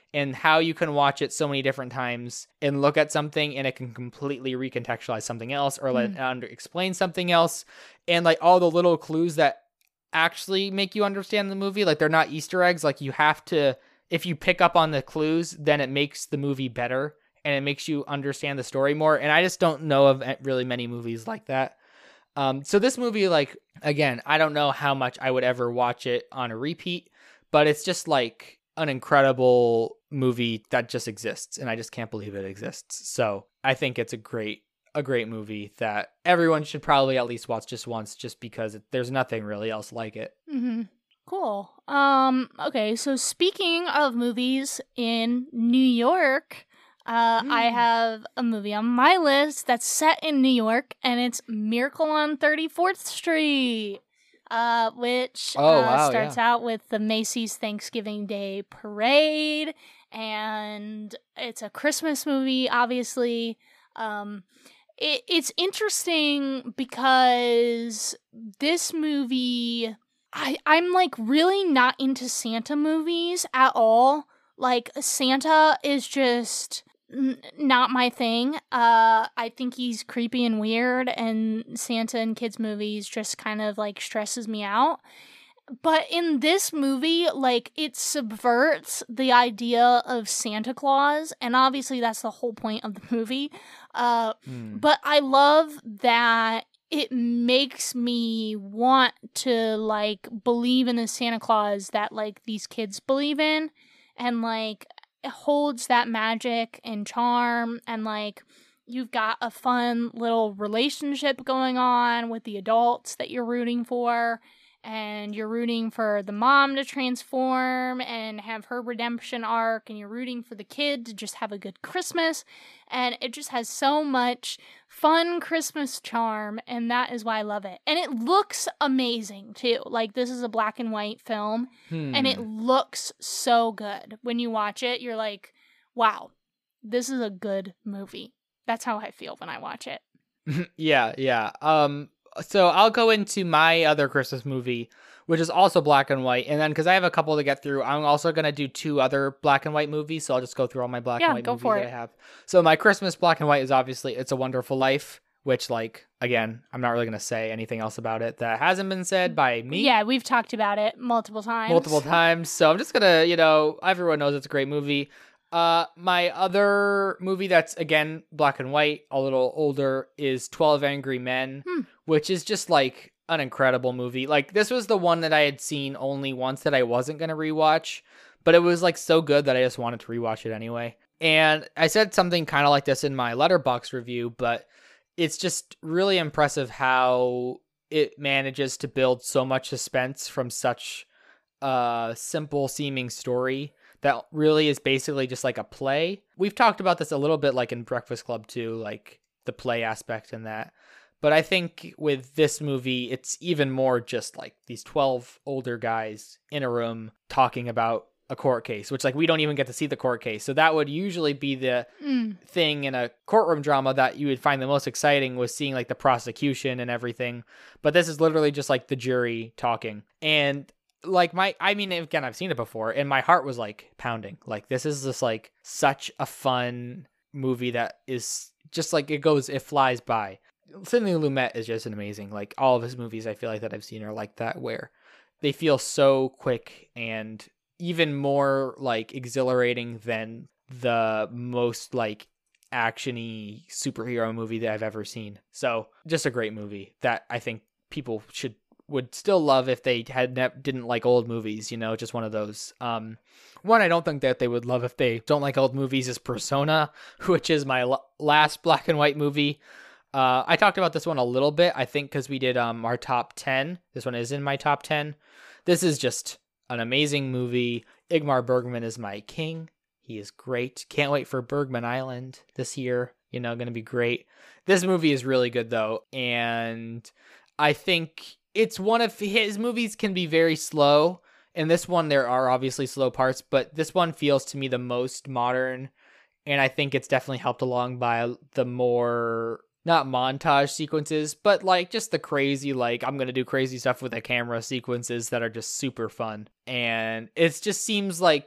and how you can watch it so many different times and look at something and it can completely recontextualize something else or explain something else. And like all the little clues that actually make you understand the movie, like they're not Easter eggs. Like you have to, if you pick up on the clues, then it makes the movie better and it makes you understand the story more. And I just don't know of really many movies like that. So this movie, like, again, I don't know how much I would ever watch it on a repeat, but it's just like an incredible movie that just exists, and I just can't believe it exists. So I think it's a great movie that everyone should probably at least watch just once, just because there's nothing really else like it. Mm-hmm. Cool. Okay, so speaking of movies in New York, I have a movie on my list that's set in New York, and it's Miracle on 34th Street, which starts out with the Macy's Thanksgiving Day Parade, and it's a Christmas movie, obviously. It's interesting because this movie, I'm like really not into Santa movies at all. Like, Santa is just not my thing. I think he's creepy and weird, and Santa in kids' movies just kind of like stresses me out. But in this movie, like, it subverts the idea of Santa Claus, and obviously that's the whole point of the movie. But I love that it makes me want to like believe in the Santa Claus that like these kids believe in. And, like, it holds that magic and charm, and, like, you've got a fun little relationship going on with the adults that you're rooting for, and you're rooting for the mom to transform and have her redemption arc, and you're rooting for the kid to just have a good Christmas, and it just has so much fun Christmas charm, and that is why I love it. And it looks amazing, too. Like, this is a black and white film, and it looks so good. When you watch it, you're like, wow, this is a good movie. That's how I feel when I watch it. Yeah. So I'll go into my other Christmas movie, which is also black and white. And then, because I have a couple to get through, I'm also going to do 2 other black and white movies. So I'll just go through all my black and white movies that I have. So my Christmas black and white is obviously It's a Wonderful Life, which, like, again, I'm not really going to say anything else about it that hasn't been said by me. Yeah, we've talked about it multiple times. So I'm just going to, everyone knows it's a great movie. My other movie that's, again, black and white, a little older, is 12 Angry Men, which is just, like, an incredible movie. Like, this was the one that I had seen only once that I wasn't going to rewatch, but it was, like, so good that I just wanted to rewatch it anyway. And I said something kind of like this in my Letterboxd review, but it's just really impressive how it manages to build so much suspense from such a simple seeming story that really is basically just like a play. We've talked about this a little bit, like in Breakfast Club too, like the play aspect in that. But I think with this movie, it's even more just like these 12 older guys in a room talking about a court case, which, like, we don't even get to see the court case. So that would usually be the thing in a courtroom drama that you would find the most exciting, was seeing like the prosecution and everything. But this is literally just like the jury talking. And like again, I've seen it before and my heart was like pounding. Like, this is just like such a fun movie that is just like, it flies by. Sidney Lumet is just an amazing, like, all of his movies I feel like that I've seen are like that, where they feel so quick and even more like exhilarating than the most like actiony superhero movie that I've ever seen. So just a great movie that I think people would still love if they didn't like old movies, just one of those. One I don't think that they would love if they don't like old movies is Persona, which is my last black and white movie. I talked about this one a little bit, I think, because we did our top 10. This one is in my top 10. This is just an amazing movie. Ingmar Bergman is my king. He is great. Can't wait for Bergman Island this year. Going to be great. This movie is really good, though. And I think it's one of his movies can be very slow. In this one, there are obviously slow parts, but this one feels to me the most modern. And I think it's definitely helped along by the more, not montage sequences, but like just the crazy, like, I'm going to do crazy stuff with the camera sequences that are just super fun. And it just seems like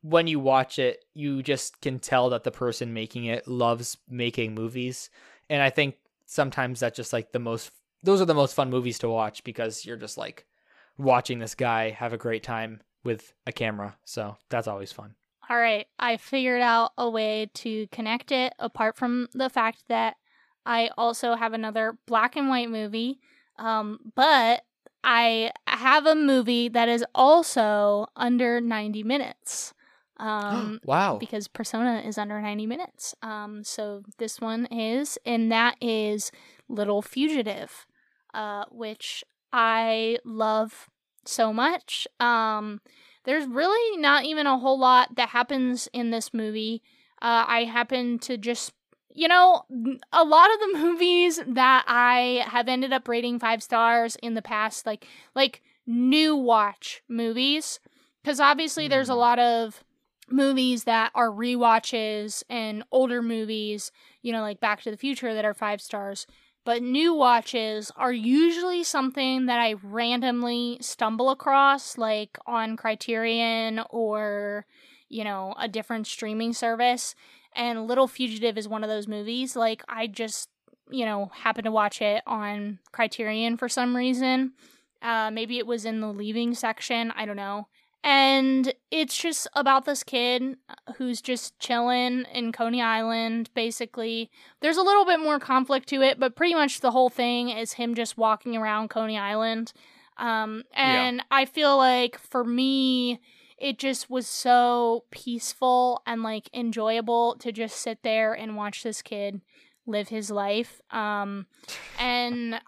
when you watch it, you just can tell that the person making it loves making movies. And I think sometimes that's just like those are the most fun movies to watch because you're just like watching this guy have a great time with a camera. So that's always fun. All right. I figured out a way to connect it apart from the fact that I also have another black and white movie. But I have a movie that is also under 90 minutes. Wow. Because Persona is under 90 minutes. So this one is, and that is Little Fugitive, which I love so much. There's really not even a whole lot that happens in this movie. I happen to just, a lot of the movies that I have ended up rating 5 stars in the past, like new watch movies, because obviously there's a lot of movies that are rewatches and older movies, like Back to the Future that are 5 stars. But new watches are usually something that I randomly stumble across, like on Criterion or, a different streaming service. And Little Fugitive is one of those movies. Like, I just, happened to watch it on Criterion for some reason. Maybe it was in the leaving section. I don't know. And it's just about this kid who's just chilling in Coney Island, basically. There's a little bit more conflict to it, but pretty much the whole thing is him just walking around Coney Island. I feel like for me, it just was so peaceful and like enjoyable to just sit there and watch this kid live his life. And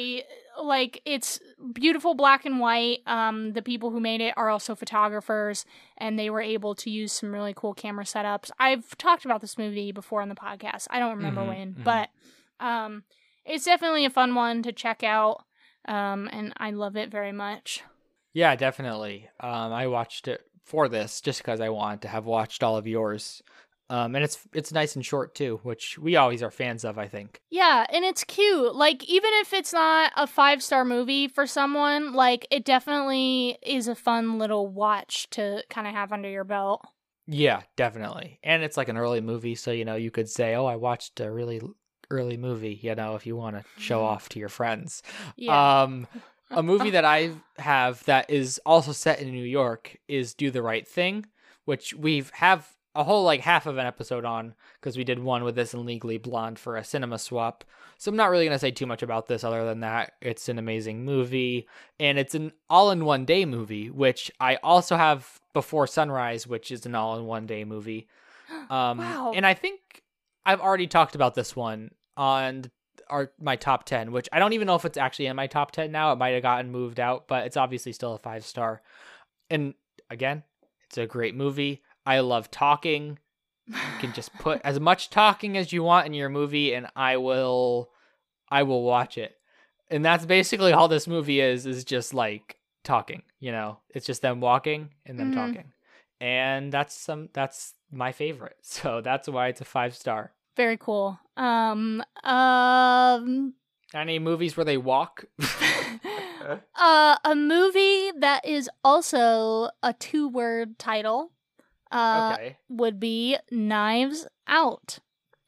it's beautiful black and white. The people who made it are also photographers, and they were able to use some really cool camera setups. I've talked about this movie before on the podcast. I don't remember when, but it's definitely a fun one to check out, and I love it very much. Yeah, definitely. I watched it for this just because I wanted to have watched all of yours. And it's nice and short too, which we always are fans of, I think. Yeah, and it's cute. Like, even if it's not a 5-star movie for someone, like, it definitely is a fun little watch to kind of have under your belt. Yeah, definitely. And it's like an early movie, so, you could say, oh, I watched a really early movie, if you want to show off to your friends. Yeah. A movie that I have that is also set in New York is Do the Right Thing, which have a whole half of an episode on because we did one with this and Legally Blonde for a cinema swap. So I'm not really going to say too much about this other than that it's an amazing movie, and it's an all-in-one-day movie, which I also have Before Sunrise, which is an all-in-one-day movie. Wow. And I think I've already talked about this one on my top 10, which I don't even know if it's actually in my top 10 now. It might have gotten moved out, but it's obviously still a 5-star. And again, it's a great movie. I love talking. You can just put as much talking as you want in your movie, and I will watch it. And that's basically all this movie is just like talking, It's just them walking and them talking. And that's my favorite. So that's why it's a 5-star. Very cool. Any movies where they walk? A movie that is also a 2-word title. Would be Knives Out.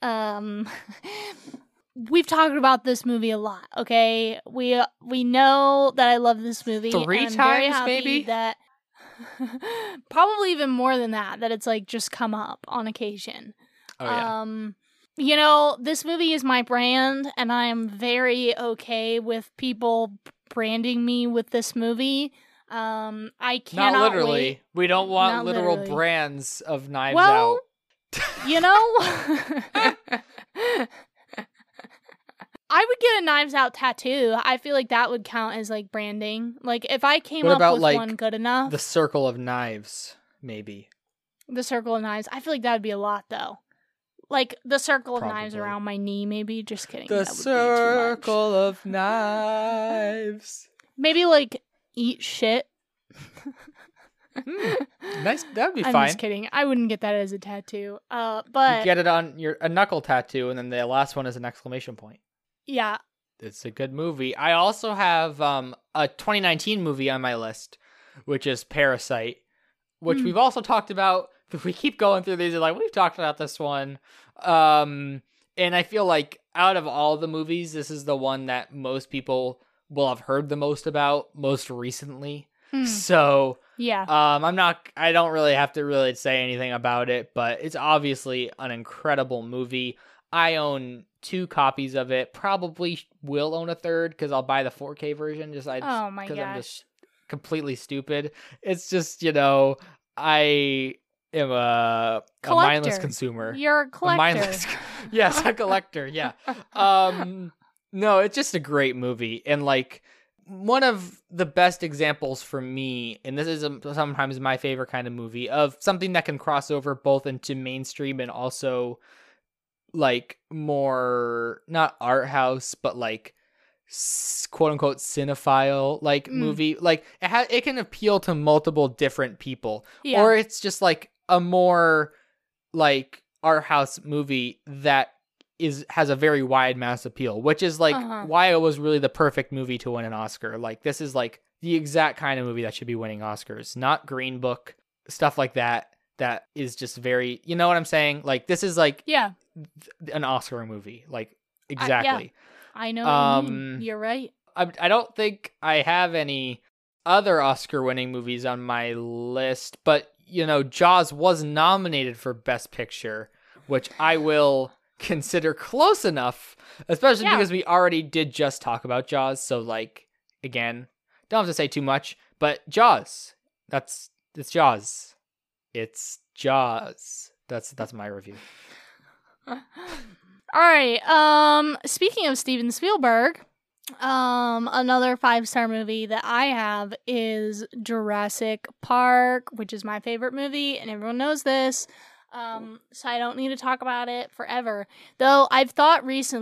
We've talked about this movie a lot, okay? We know that I love this movie. 3 and times, I'm very happy maybe? That probably even more than that it's just come up on occasion. Oh, yeah. This movie is my brand, and I am very okay with people branding me with this movie. I cannot Not literally. wait. We don't want Not literal literally. brands of Knives Out. I would get a Knives Out tattoo. I feel like that would count as branding. If I came What up about, with one good enough. The Circle of Knives, maybe. The Circle of Knives. I feel like that would be a lot though. The Circle of Knives Probably. around my knee, maybe. Just kidding. The that would Circle of Knives. Maybe eat shit. Nice. That'd be I'm fine. just kidding. I wouldn't get that as a tattoo. But You get it on a knuckle tattoo, and then the last one is an exclamation point. yeah. It's a good movie. I also have a 2019 movie on my list, which is Parasite, which we've also talked about we keep going through these and like we've talked about this one. And I feel like out of all the movies, this is the one that most people will have heard the most about most recently. So yeah, I don't really have to really say anything about it, but it's obviously an incredible movie. I own 2 copies of it. Probably will own a third because I'll buy the 4K version. Oh my gosh, I'm just completely stupid. It's just I am a mindless consumer. You're a collector. Yes, a collector. Yeah. No, it's just a great movie, and like one of the best examples for me, and this is sometimes my favorite kind of movie, of something that can cross over both into mainstream and also like more not art house, but like quote unquote cinephile like movie. Like it can appeal to multiple different people, or it's just like a more like art house movie that has a very wide mass appeal, which is like why it was really the perfect movie to win an Oscar. Like this is like the exact kind of movie that should be winning Oscars, not Green Book, stuff like that. That is just very, you know what I'm saying? Like this is like an Oscar movie, like exactly. I know what you mean. You're right. I don't think I have any other Oscar-winning movies on my list, but Jaws was nominated for Best Picture, which I will consider close enough, especially because we already did just talk about Jaws. So like, again, don't have to say too much, but Jaws, it's Jaws. It's Jaws. That's my review. All right. Speaking of Steven Spielberg, another 5-star movie that I have is Jurassic Park, which is my favorite movie, and everyone knows this. So I don't need to talk about it forever. Though I have thought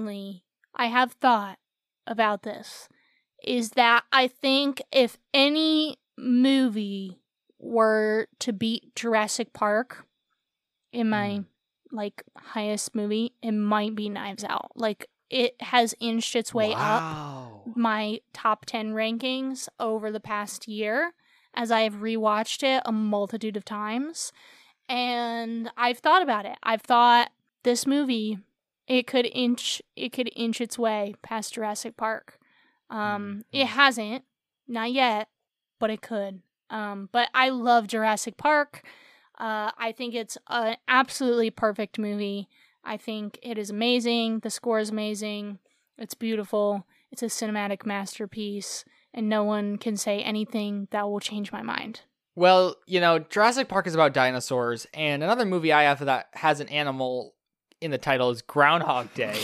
about this, is that I think if any movie were to beat Jurassic Park in my like highest movie, it might be Knives Out. Like it has inched its way up my top 10 rankings over the past year as I have rewatched it a multitude of times. And I've thought about it. I've thought this movie, it could inch its way past Jurassic Park. It hasn't, not yet, but it could. But I love Jurassic Park. I think it's an absolutely perfect movie. I think it is amazing. The score is amazing. It's beautiful. It's a cinematic masterpiece, and no one can say anything that will change my mind. Well, Jurassic Park is about dinosaurs, and another movie I have that has an animal in the title is Groundhog Day.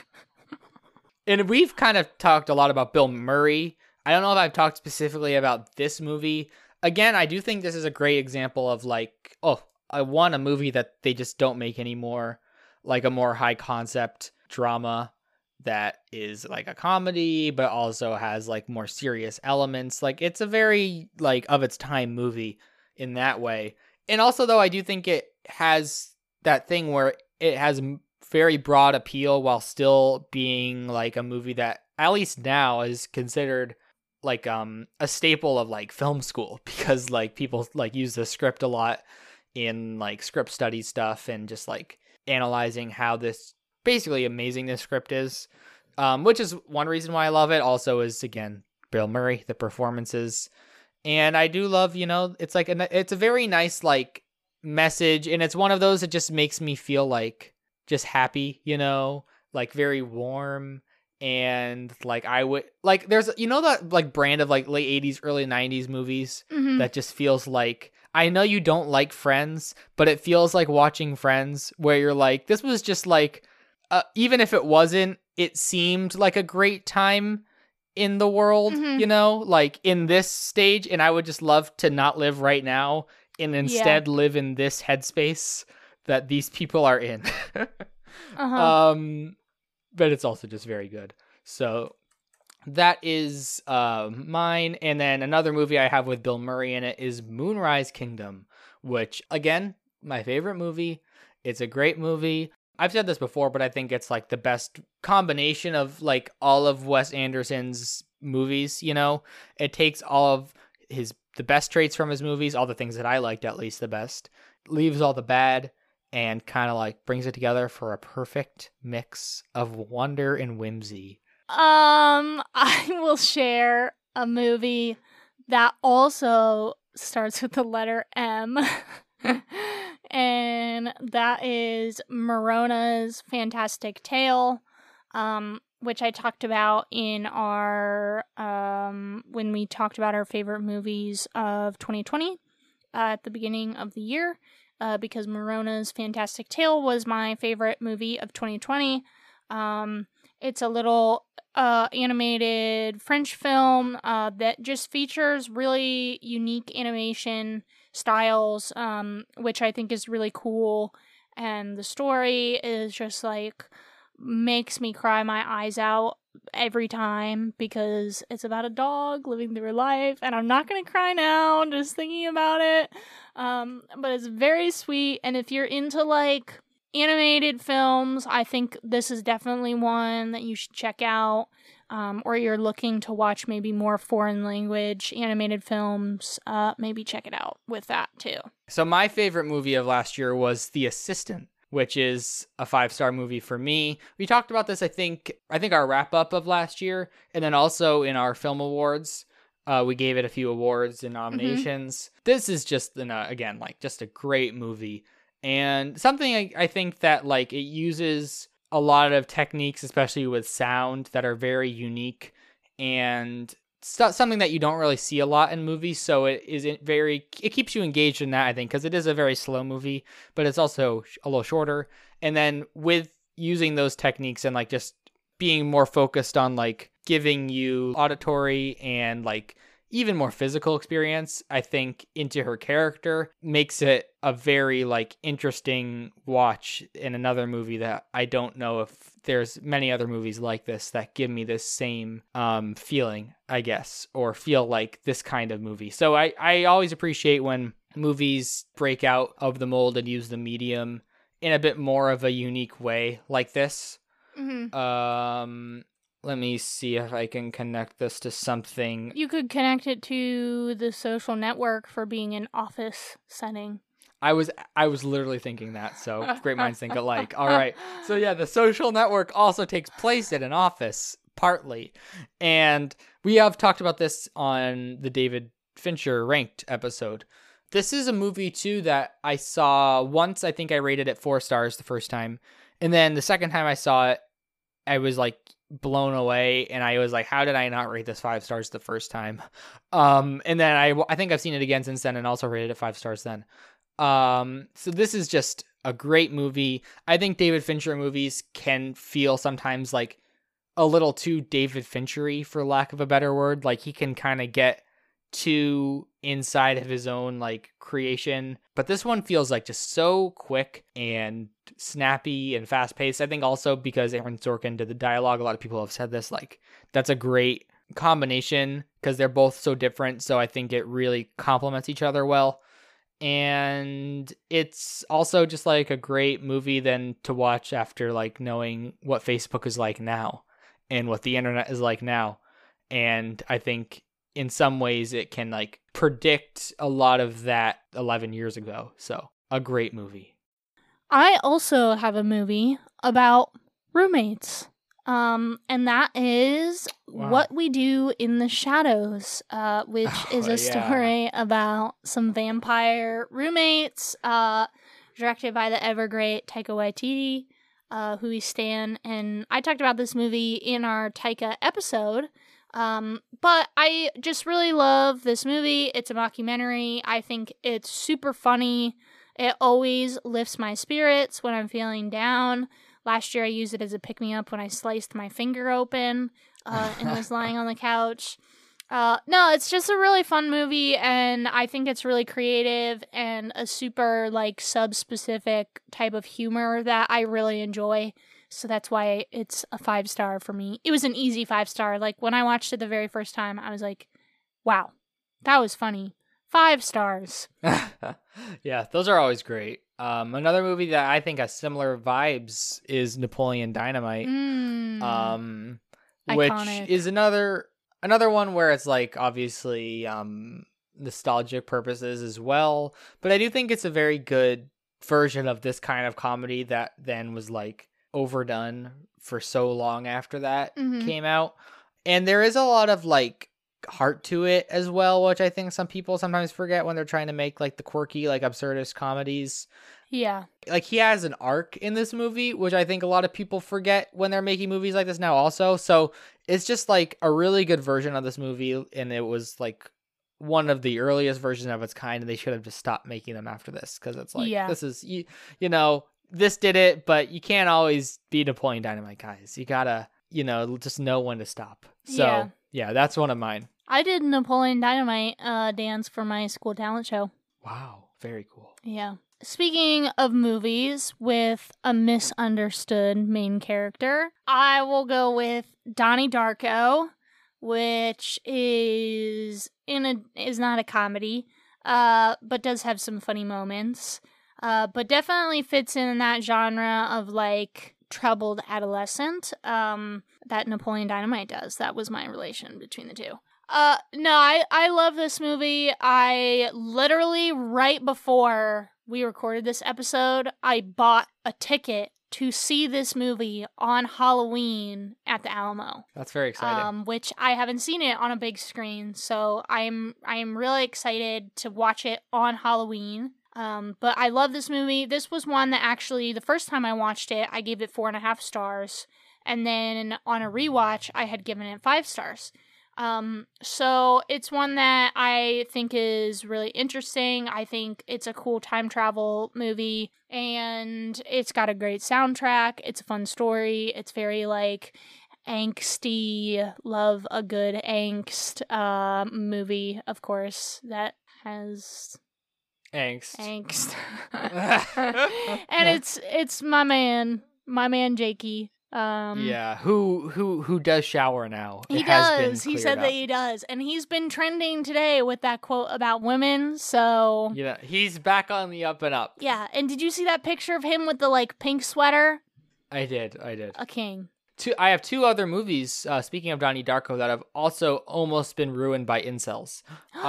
And we've kind of talked a lot about Bill Murray. I don't know if I've talked specifically about this movie. Again, I do think this is a great example of like, I want a movie that they just don't make anymore, like a more high concept drama that is like a comedy, but also has like more serious elements. Like it's a very like of its time movie in that way. And also though, I do think it has that thing where it has very broad appeal while still being like a movie that at least now is considered like a staple of like film school, because like people like use the script a lot in like script study stuff and just like analyzing how this basically amazing this script is, which is one reason why I love it. Also is again Bill Murray, the performances, and I do love it's like it's a very nice like message, and it's one of those that just makes me feel like just happy, like very warm. And like I would like there's that like brand of like late 80s early 90s movies that just feels like, I know you don't like Friends, but it feels like watching Friends where you're like, this was just like even if it wasn't, it seemed like a great time in the world, like in this stage, and I would just love to not live right now and instead live in this headspace that these people are in. But it's also just very good. So that is mine. And then another movie I have with Bill Murray in it is Moonrise Kingdom, which, again, my favorite movie. It's a great movie. I've said this before, but I think it's like the best combination of like all of Wes Anderson's movies, It takes all of the best traits from his movies, all the things that I liked at least the best, leaves all the bad and kind of like brings it together for a perfect mix of wonder and whimsy. I will share a movie that also starts with the letter M. And that is Marona's Fantastic Tale, which I talked about in our when we talked about our favorite movies of 2020 at the beginning of the year, because Marona's Fantastic Tale was my favorite movie of 2020. It's a little animated French film that just features really unique animation styles, which I think is really cool. And the story is just like makes me cry my eyes out every time because it's about a dog living through life, and I'm not gonna cry now just thinking about it. But it's very sweet, and if you're into like animated films, I think this is definitely one that you should check out. Or you're looking to watch maybe more foreign language animated films, maybe check it out with that too. So my favorite movie of last year was The Assistant, which is a 5-star movie for me. We talked about this, I think our wrap up of last year, and then also in our film awards, we gave it a few awards and nominations. Mm-hmm. This is just again, like just a great movie, and something I think that like it uses a lot of techniques, especially with sound, that are very unique and something that you don't really see a lot in movies. So it keeps you engaged in that, I think, because it is a very slow movie, but it's also a little shorter. And then with using those techniques and like just being more focused on like giving you auditory and like even more physical experience, I think, into her character makes it a very like interesting watch in another movie that I don't know if there's many other movies like this that give me this same feeling, I guess, or feel like this kind of movie. So I always appreciate when movies break out of the mold and use the medium in a bit more of a unique way like this. Mm-hmm. Let me see if I can connect this to something. You could connect it to The Social Network for being an office setting. I was literally thinking that, so great minds think alike. All right. So yeah, The Social Network also takes place at an office, partly. And we have talked about this on the David Fincher Ranked episode. This is a movie, too, that I saw once. I think I rated it 4 stars the first time. And then the second time I saw it, I was like blown away, and I was like, how did I not rate this 5 stars the first time? And then I think I've seen it again since then and also rated it 5 stars then. So this is just a great movie. I think David Fincher movies can feel sometimes like a little too David Fincher-y, for lack of a better word. Like he can kind of get too inside of his own like creation, but this one feels like just so quick and snappy and fast-paced. I think also because Aaron Sorkin did the dialogue, a lot of people have said this, like that's a great combination because they're both so different, so I think it really complements each other well. And it's also just like a great movie then to watch after like knowing what Facebook is like now and what the internet is like now. And I think in some ways it can like predict a lot of that 11 years ago. So a great movie. I also have a movie about roommates. And that is What We Do in the Shadows, which is a story about some vampire roommates, directed by the ever great Taika Waititi, who we stan. And I talked about this movie in our Taika episode. But I just really love this movie. It's a mockumentary. I think it's super funny. It always lifts my spirits when I'm feeling down. Last year I used it as a pick-me-up when I sliced my finger open and was lying on the couch. No, it's just a really fun movie, and I think it's really creative and a super like sub-specific type of humor that I really enjoy. So that's why it's a 5-star for me. It was an easy 5-star. Like when I watched it the very first time, I was like, wow, that was funny. 5 stars. Yeah, those are always great. Another movie that I think has similar vibes is Napoleon Dynamite. Which Iconic. is another one where it's like obviously nostalgic purposes as well. But I do think it's a very good version of this kind of comedy that then was like overdone for so long after that came out. And there is a lot of like heart to it as well, which I think some people sometimes forget when they're trying to make like the quirky, like absurdist comedies. Yeah. Like he has an arc in this movie, which I think a lot of people forget when they're making movies like this now also. So it's just like a really good version of this movie. And it was like one of the earliest versions of its kind. And they should have just stopped making them after this. Cause it's like, this is, you know, this did it, but you can't always be Napoleon Dynamite, guys. You gotta, you know, just know when to stop. So yeah, that's one of mine. I did Napoleon Dynamite dance for my school talent show. Wow. Very cool. Yeah. Speaking of movies with a misunderstood main character, I will go with Donnie Darko, which is not a comedy, but does have some funny moments, but definitely fits in that genre of like troubled adolescent that Napoleon Dynamite does. That was my relation between the two. No, I love this movie. I literally, right before we recorded this episode, I bought a ticket to see this movie on Halloween at the Alamo. That's very exciting. Which I haven't seen it on a big screen, so I am really excited to watch it on Halloween. But I love this movie. This was one that actually, the first time I watched it, I gave it 4.5 stars. And then on a rewatch, I had given it 5 stars. So it's one that I think is really interesting. I think it's a cool time travel movie, and it's got a great soundtrack. It's a fun story. It's very like angsty, love a good angst movie, of course, that has angst. And it's my man Jakey. Who does shower now? He does. He said that he does, and he's been trending today with that quote about women. So yeah, he's back on the up and up. Yeah, and did you see that picture of him with the like pink sweater? I did. A king. I have 2 other movies. Speaking of Donnie Darko, that have also almost been ruined by incels.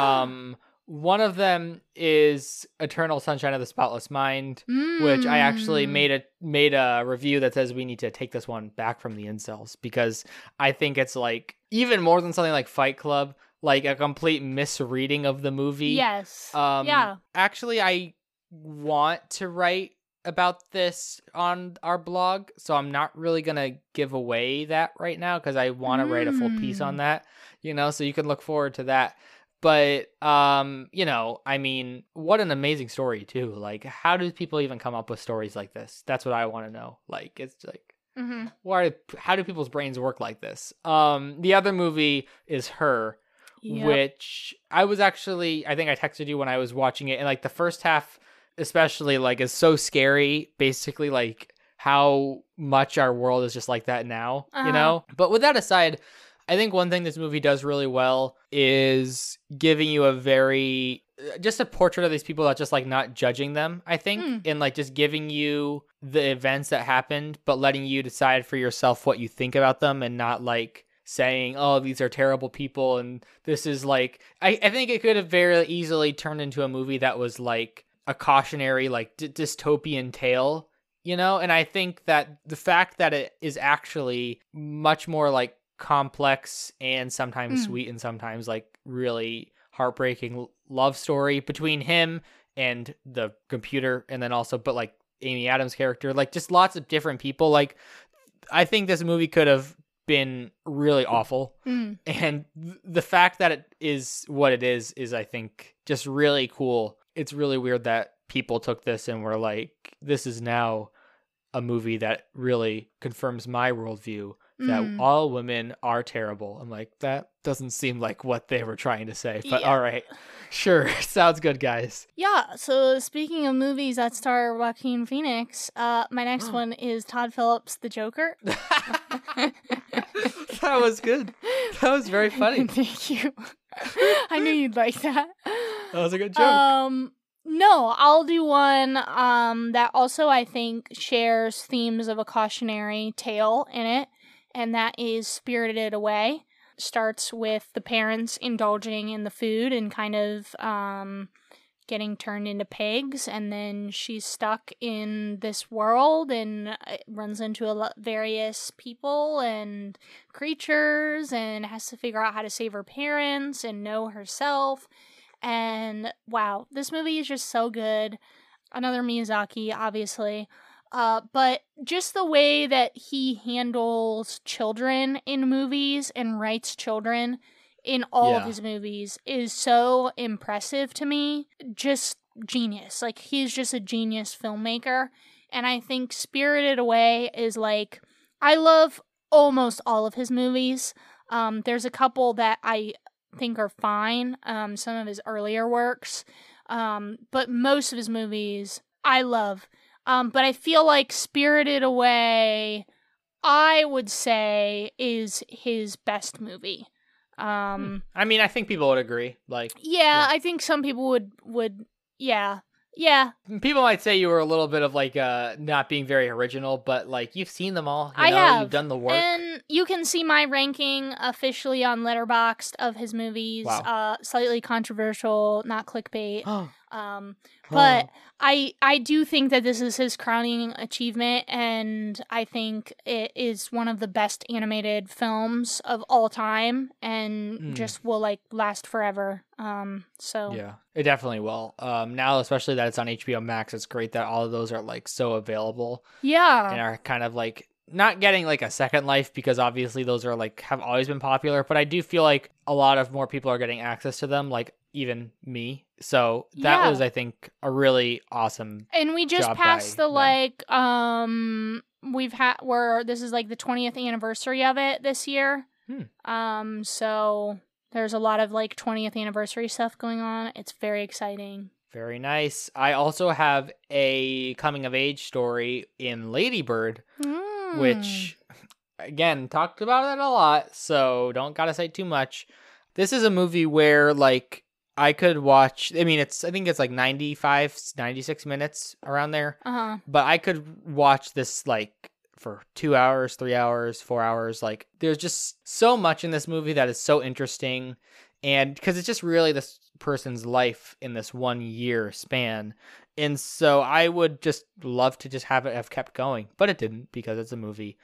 One of them is Eternal Sunshine of the Spotless Mind, which I actually made a review that says we need to take this one back from the incels, because I think it's like even more than something like Fight Club, like a complete misreading of the movie. Yes. Actually, I want to write about this on our blog, so I'm not really gonna give away that right now because I want to write a full piece on that. You know, so you can look forward to that. But, you know, I mean, what an amazing story, too. Like, how do people even come up with stories like this? That's what I want to know. Like, it's like, how do people's brains work like this? The other movie is Her, which I think I texted you when I was watching it. And, like, the first half, especially, like, is so scary, basically, like, how much our world is just like that now, you know? But with that aside, I think one thing this movie does really well is giving you just a portrait of these people that's just like not judging them, I think, and like just giving you the events that happened, but letting you decide for yourself what you think about them and not like saying, oh, these are terrible people. And this is like, I think it could have very easily turned into a movie that was like a cautionary, like dystopian tale, you know? And I think that the fact that it is actually much more like complex and sometimes sweet and sometimes like really heartbreaking love story between him and the computer, and then also but like Amy Adams' character, like just lots of different people. Like I think this movie could have been really awful, and the fact that it is what it is I think just really cool. It's really weird that people took this and were like, this is now a movie that really confirms my worldview that all women are terrible. I'm like, that doesn't seem like what they were trying to say, but all right, sure. Sounds good, guys. Yeah, so speaking of movies that star Joaquin Phoenix, my next one is Todd Phillips' The Joker. That was good. That was very funny. Thank you. I knew you'd like that. That was a good joke. No, I'll do one that also I think shares themes of a cautionary tale in it, and that is Spirited Away. starts with the parents indulging in the food and kind of getting turned into pigs, and then she's stuck in this world and runs into various people and creatures and has to figure out how to save her parents and know herself. And wow, this movie is just so good. Another Miyazaki, obviously. But just the way that he handles children in movies and writes children in all of his movies is so impressive to me. Just genius. Like, he's just a genius filmmaker. And I think Spirited Away is like, I love almost all of his movies. There's a couple that I think are fine. Some of his earlier works. But most of his movies I love. But I feel like Spirited Away, I would say, is his best movie. I mean, I think people would agree. Like, I think some people would, yeah. People might say you were a little bit of like not being very original, but like you've seen them all. I have. You've done the work, and you can see my ranking officially on Letterboxd of his movies. Wow. Slightly controversial, not clickbait. But I do think that this is his crowning achievement, and I think it is one of the best animated films of all time, and just will like last forever. So yeah, it definitely will. Now, especially that it's on HBO Max, it's great that all of those are like so available. Yeah, and are kind of like not getting like a second life, because obviously those are like have always been popular, but I do feel like a lot of more people are getting access to them, like even me. So that was, I think, a really awesome. And we just passed the like this is like the 20th anniversary of it this year. So there's a lot of like 20th anniversary stuff going on. It's very exciting. Very nice. I also have a coming of age story in Lady Bird, which again talked about it a lot, so don't gotta say too much. This is a movie where like I could watch, I think it's like 95, 96 minutes around there. But I could watch this like for 2 hours, 3 hours, 4 hours. Like there's just so much in this movie that is so interesting. And because it's just really this person's life in this 1 year span. And so I would just love to just have it have kept going, but it didn't because it's a movie.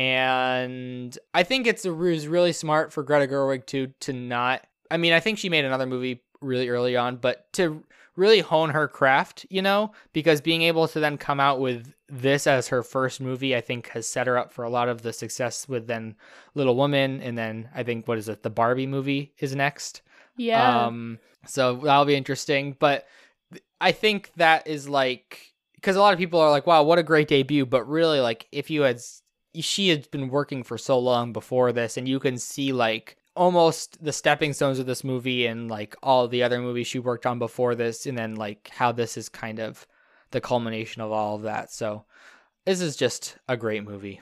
And I think it was really smart for Greta Gerwig to not, I think she made another movie really early on, but to really hone her craft, because being able to then come out with this as her first movie, I think has set her up for a lot of the success with then Little Woman. And then I think, the Barbie movie is next. Yeah. So that'll be interesting. But I think that is like, because a lot of people are like, wow, what a great debut. But really, like, she had been working for so long before this, and you can see like almost the stepping stones of this movie and like all the other movies she worked on before this, and then like how this is kind of the culmination of all of that. So this is just a great movie.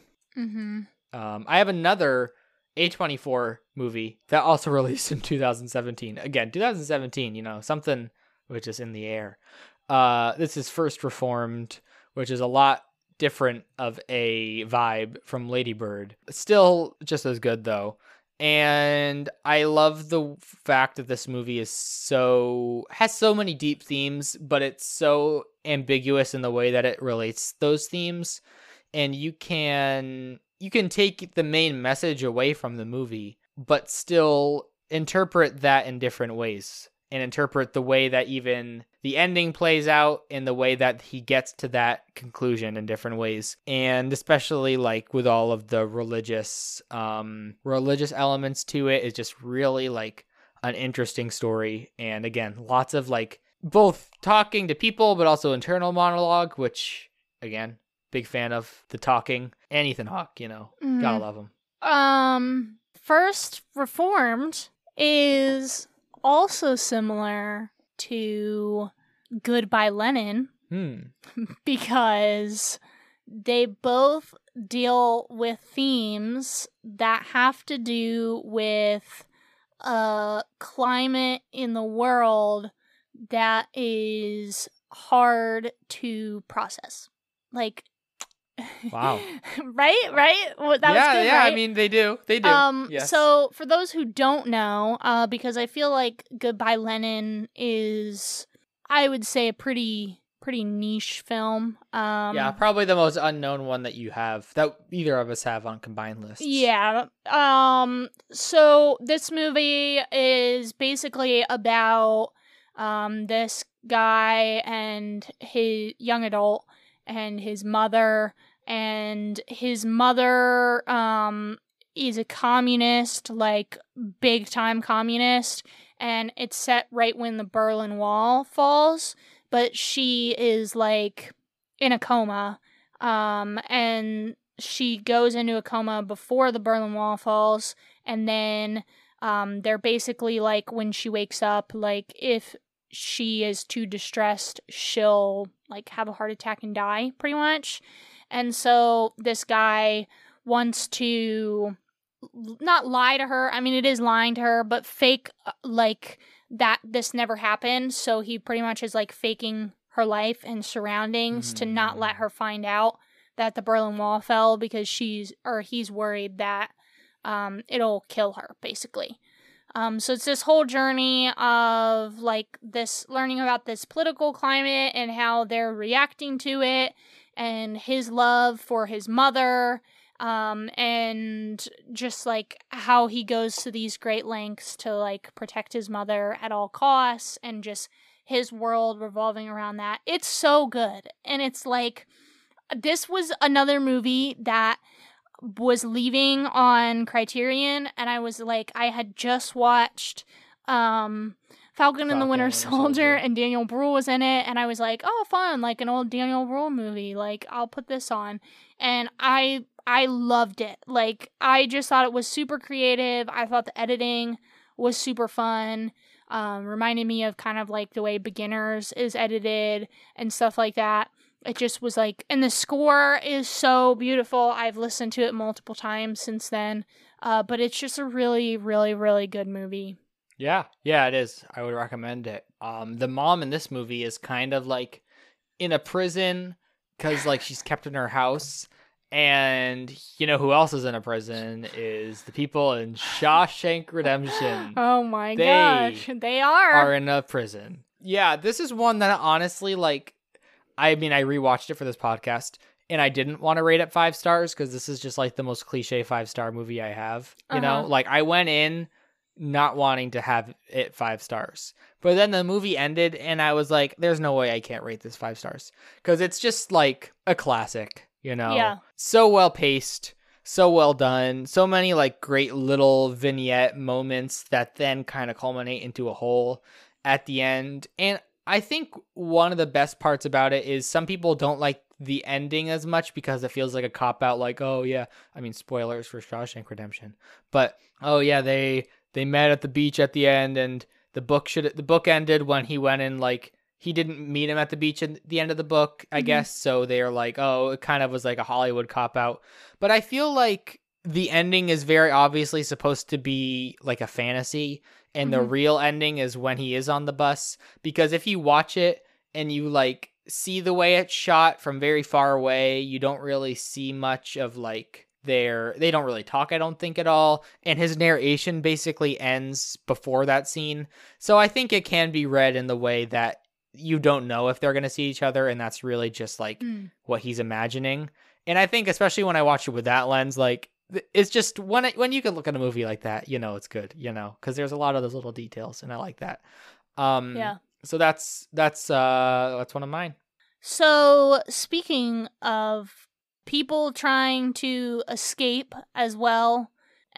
I have another A24 movie that also released in 2017. Again, 2017, something which is in the air. This is First Reformed, which is a lot different of a vibe from Lady Bird. Still just as good though. And I love the fact that this movie has so many deep themes, but it's so ambiguous in the way that it relates those themes. And you can take the main message away from the movie, but still interpret that in different ways, and interpret the way that even the ending plays out and the way that he gets to that conclusion in different ways. And especially like with all of the religious elements to it, is just really like an interesting story. And again, lots of like both talking to people, but also internal monologue, which again, big fan of the talking. And Ethan Hawke, gotta love him. First Reformed is also similar to Goodbye Lenin, because they both deal with themes that have to do with a climate in the world that is hard to process. Like, Wow. Right? Well, that was good, yeah. right? I mean, they do. Yes. So for those who don't know, because I feel like Goodbye Lenin is, I would say, a pretty niche film. Yeah, probably the most unknown one that you have, that either of us have on combined lists. Yeah. So this movie is basically about this guy and his young adult and his mother, and his mother is a communist, like big time communist, and it's set right when the Berlin Wall falls, but she is like in a coma, and she goes into a coma before the Berlin Wall falls, and then they're basically like, when she wakes up, like if she is too distressed, she'll like have a heart attack and die, pretty much. And so this guy wants to not lie to her. I mean, it is lying to her, but fake like that this never happened. So he pretty much is like faking her life and surroundings to not let her find out that the Berlin Wall fell, because he's worried that it'll kill her, basically. So it's this whole journey of like this, learning about this political climate and how they're reacting to it, and his love for his mother, and just like how he goes to these great lengths to like protect his mother at all costs, and just his world revolving around that. It's so good. And it's like, this was another movie that was leaving on Criterion, and I was like, I had just watched Falcon and the Winter Soldier, and Daniel Bruhl was in it, and I was like, oh, fun, like an old Daniel Bruhl movie, like I'll put this on. And I loved it. Like, I just thought it was super creative. I thought the editing was super fun. Reminded me of kind of like the way Beginners is edited and stuff like that. It just was like, and the score is so beautiful. I've listened to it multiple times since then. But it's just a really, really, really good movie. Yeah, it is. I would recommend it. The mom in this movie is kind of like in a prison because like she's kept in her house. And you know who else is in a prison is the people in Shawshank Redemption. Oh my gosh, they are in a prison. Yeah, this is one that honestly, like, I mean, I rewatched it for this podcast, and I didn't want to rate it 5 stars because this is just like the most cliche 5-star movie I have. You know, like I went in not wanting to have it 5 stars, but then the movie ended, and I was like, "There's no way I can't rate this 5 stars," because it's just like a classic. You know, yeah. So well paced, so well done, so many like great little vignette moments that then kind of culminate into a whole at the end. And I think one of the best parts about it is some people don't like the ending as much because it feels like a cop out, like, oh yeah, I mean, spoilers for Shawshank Redemption, but oh yeah, they met at the beach at the end, and the book ended when he went in, like, he didn't meet him at the beach at the end of the book, I guess. So they're like, oh, it kind of was like a Hollywood cop out. But I feel like the ending is very obviously supposed to be like a fantasy. And the real ending is when he is on the bus. Because if you watch it and you like see the way it's shot from very far away, you don't really see much of like they don't really talk, I don't think, at all. And his narration basically ends before that scene. So I think it can be read in the way that you don't know if they're going to see each other, and that's really just like what he's imagining. And I think especially when I watch it with that lens, like, it's just when you can look at a movie like that, you know it's good, you know, because there's a lot of those little details, and I like that. Yeah. So that's one of mine. So speaking of people trying to escape as well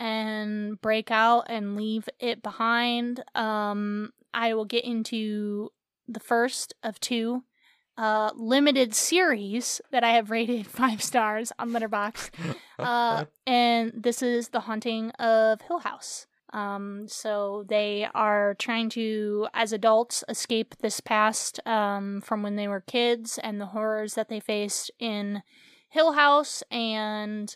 and break out and leave it behind, I will get into the first of 2 limited series that I have rated 5 stars on Letterboxd. And this is The Haunting of Hill House. So they are trying to, as adults, escape this past from when they were kids and the horrors that they faced in Hill House, and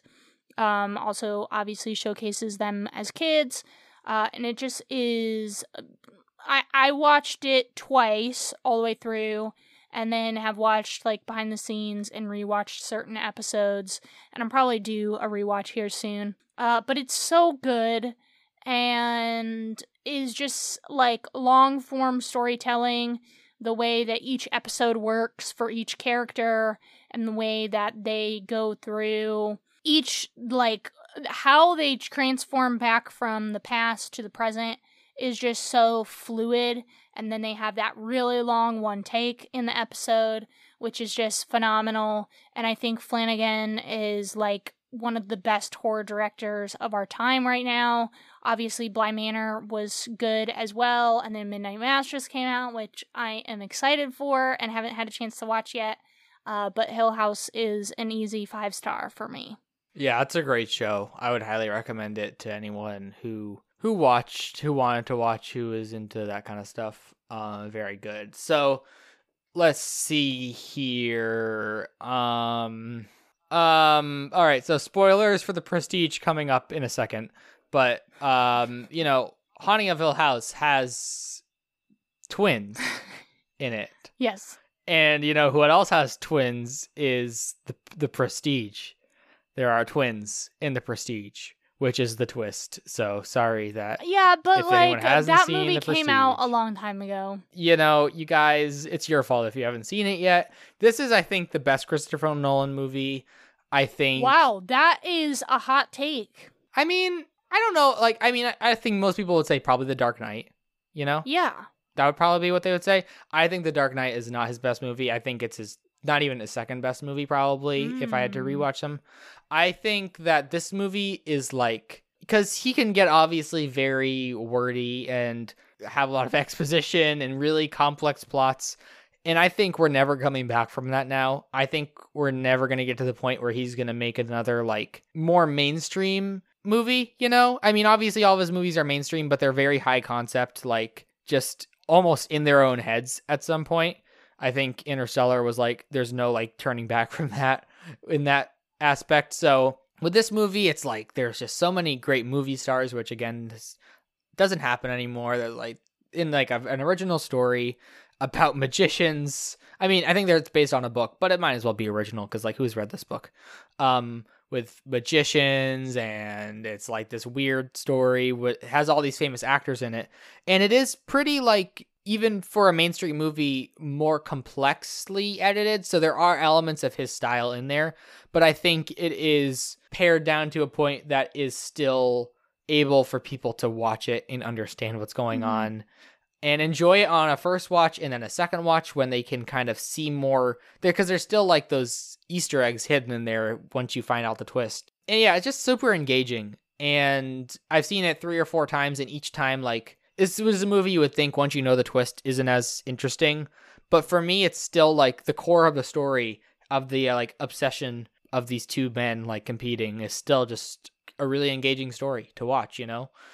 also obviously showcases them as kids. And it just is... I watched it twice all the way through, and then have watched like behind the scenes and rewatched certain episodes, and I'm probably due a rewatch here soon. But it's so good and is just like long form storytelling, the way that each episode works for each character and the way that they go through each, like how they transform back from the past to the present is just so fluid. And then they have that really long one take in the episode, which is just phenomenal. And I think Flanagan is like one of the best horror directors of our time right now. Obviously, Bly Manor was good as well, and then Midnight Mass just came out, which I am excited for and haven't had a chance to watch yet. But Hill House is an easy 5-star for me. Yeah, it's a great show. I would highly recommend it to anyone who wanted to watch, who is into that kind of stuff. Very good. So let's see here. All right, so spoilers for The Prestige coming up in a second. But Haunting of Hill House has twins in it. Yes. And what else has twins is the Prestige. There are twins in The Prestige, which is the twist. So sorry that. Yeah, but like that movie came Prestige out a long time ago. You guys, it's your fault if you haven't seen it yet. This is, I think, the best Christopher Nolan movie. I think. Wow, that is a hot take. I mean, I don't know. I think most people would say probably The Dark Knight. Yeah. That would probably be what they would say. I think The Dark Knight is not his best movie. I think it's not even his second best movie, probably, if I had to rewatch them. I think that this movie is like, because he can get obviously very wordy and have a lot of exposition and really complex plots. And I think we're never coming back from that now. I think we're never going to get to the point where he's going to make another like more mainstream movie, obviously all of his movies are mainstream, but they're very high concept, like just almost in their own heads at some point. I think Interstellar was like, there's no like turning back from that in that aspect. So with this movie, it's like there's just so many great movie stars, which again, this doesn't happen anymore. They're like in like an original story about magicians. I mean, I think that it's based on a book, but it might as well be original because like who's read this book? With magicians, and it's like this weird story. It has all these famous actors in it, and it is pretty like, even for a mainstream movie, more complexly edited. So there are elements of his style in there, but I think it is pared down to a point that is still able for people to watch it and understand what's going on and enjoy it on a first watch and then a second watch when they can kind of see more there, because there's still like those Easter eggs hidden in there once you find out the twist. And yeah, it's just super engaging. And I've seen it 3 or 4 times, and each time, like, this was a movie you would think once you know the twist isn't as interesting. But for me, it's still like the core of the story of the like obsession of these two men like competing is still just a really engaging story to watch,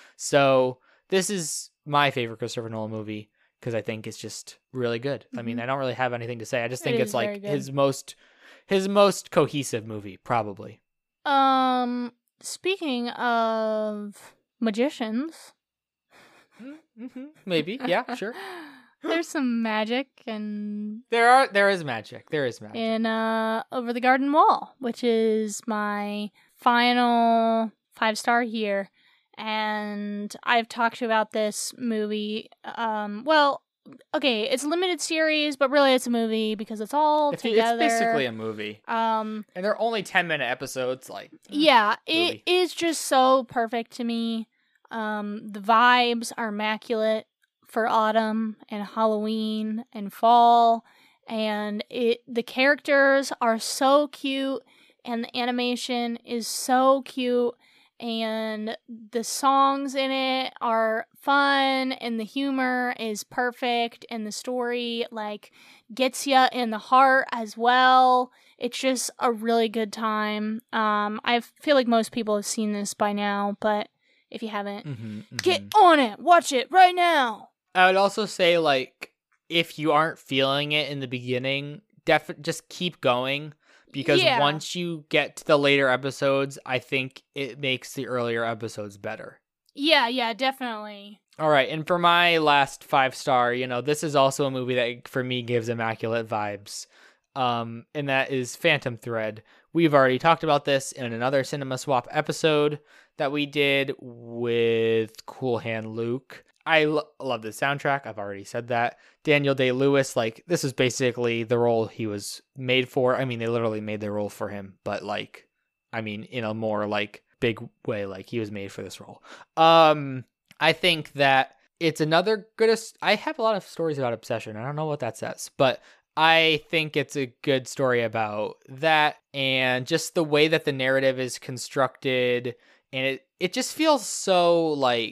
So this is my favorite Christopher Nolan movie because I think it's just really good. I mean, I don't really have anything to say. I just think it's like his most cohesive movie, probably. Speaking of magicians. Maybe. Yeah, sure. There's some magic, and there is magic. In Over the Garden Wall, which is my final 5-star here. And I've talked about this movie. It's a limited series, but really it's a movie because it's all together. It's basically a movie. And they're only 10-minute episodes. It is just so perfect to me. The vibes are immaculate for autumn and Halloween and fall, and the characters are so cute, and the animation is so cute, and the songs in it are fun, and the humor is perfect, and the story like gets ya in the heart as well. It's just a really good time. I feel like most people have seen this by now, but if you haven't, get on it. Watch it right now. I would also say, like, if you aren't feeling it in the beginning, just keep going. Because once you get to the later episodes, I think it makes the earlier episodes better. Yeah, definitely. All right, and for my last 5-star, this is also a movie that for me gives immaculate vibes. And that is Phantom Thread. We've already talked about this in another Cinema Swap episode that we did with Cool Hand Luke. I love the soundtrack. I've already said that. Daniel Day-Lewis, this is basically the role he was made for. I mean, they literally made the role for him, but in a more big way, he was made for this role. I think that it's another good... I have a lot of stories about Obsession. I don't know what that says, but I think it's a good story about that and just the way that the narrative is constructed. And it just feels so,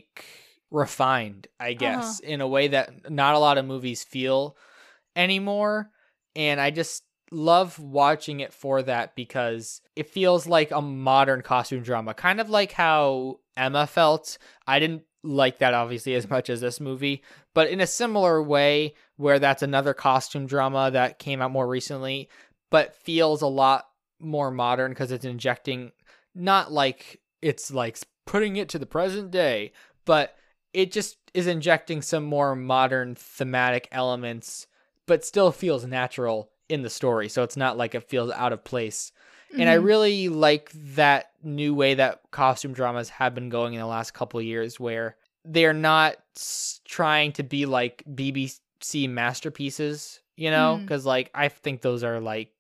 refined, I guess, in a way that not a lot of movies feel anymore. And I just love watching it for that because it feels like a modern costume drama, kind of like how Emma felt. I didn't like that obviously as much as this movie, but in a similar way where that's another costume drama that came out more recently, but feels a lot more modern because it's injecting, not it's putting it to the present day, but it just is injecting some more modern thematic elements, but still feels natural in the story. So it's not it feels out of place. Mm-hmm. And I really like that new way that costume dramas have been going in the last couple of years where they're not trying to be BBC masterpieces, because I think those are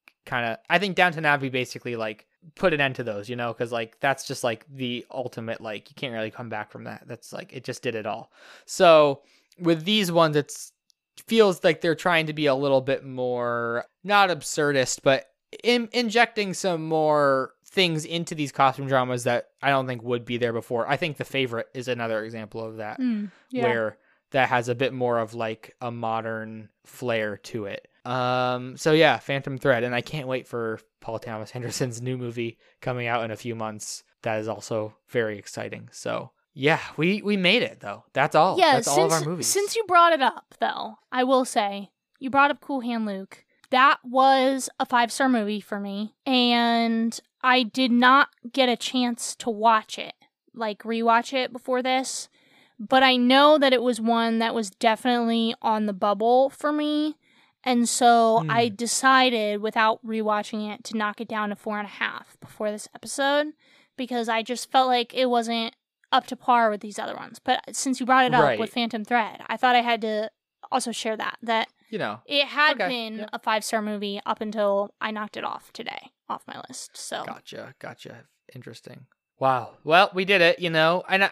I think Downton Abbey basically put an end to those, because that's just the ultimate, you can't really come back from that. That's it just did it all. So with these ones, feels like they're trying to be a little bit more, not absurdist, but injecting some more things into these costume dramas that I don't think would be there before. I think The Favorite is another example of that, where that has a bit more of a modern flair to it. So yeah, Phantom Thread, and I can't wait for Paul Thomas Anderson's new movie coming out in a few months. That is also very exciting. So yeah, we made it though. That's all. Yeah, that's all of our movies. Since you brought it up though, I will say you brought up Cool Hand Luke. That was a 5-star movie for me, and I did not get a chance to watch it, rewatch it before this, but I know that it was one that was definitely on the bubble for me, and so I decided, without rewatching it, to knock it down to 4.5 before this episode, because I just felt like it wasn't up to par with these other ones. But since you brought it up with Phantom Thread, I thought I had to also share that it had been a 5-star movie up until I knocked it off my list. So Gotcha. Interesting. Wow. Well, we did it, and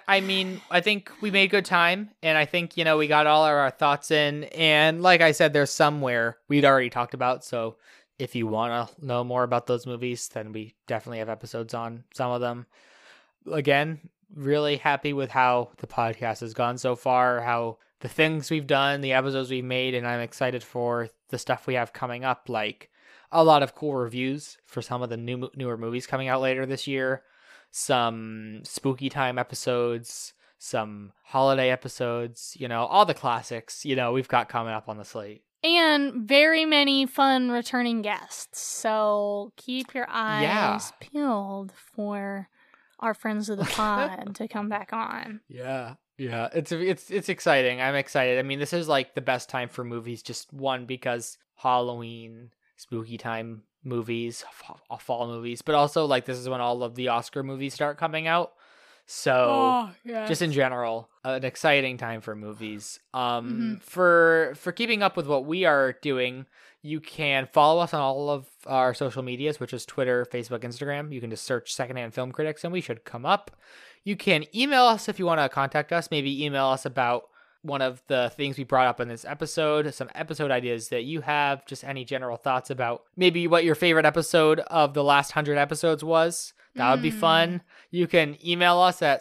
I think we made good time, and I think, we got all of our thoughts in, and like I said, there's somewhere we'd already talked about, so if you want to know more about those movies, then we definitely have episodes on some of them. Again, really happy with how the podcast has gone so far, how the things we've done, the episodes we've made, and I'm excited for the stuff we have coming up, a lot of cool reviews for some of the newer movies coming out later this year, some spooky time episodes, some holiday episodes, all the classics, we've got coming up on the slate. And very many fun returning guests. So keep your eyes peeled for our friends of the pod to come back on. Yeah. It's exciting. I'm excited. I mean, this is the best time for movies. Just one, because Halloween, spooky time movies, fall movies, but also this is when all of the Oscar movies start coming out. So just in general, an exciting time for movies. For keeping up with what we are doing, you can follow us on all of our social medias, which is Twitter, Facebook, Instagram. You can just search Secondhand Film Critics and we should come up. You can email us if you want to contact us. Maybe email us about one of the things we brought up in this episode, some episode ideas that you have, just any general thoughts about maybe what your favorite episode of the last 100 episodes was. That would be fun. You can email us at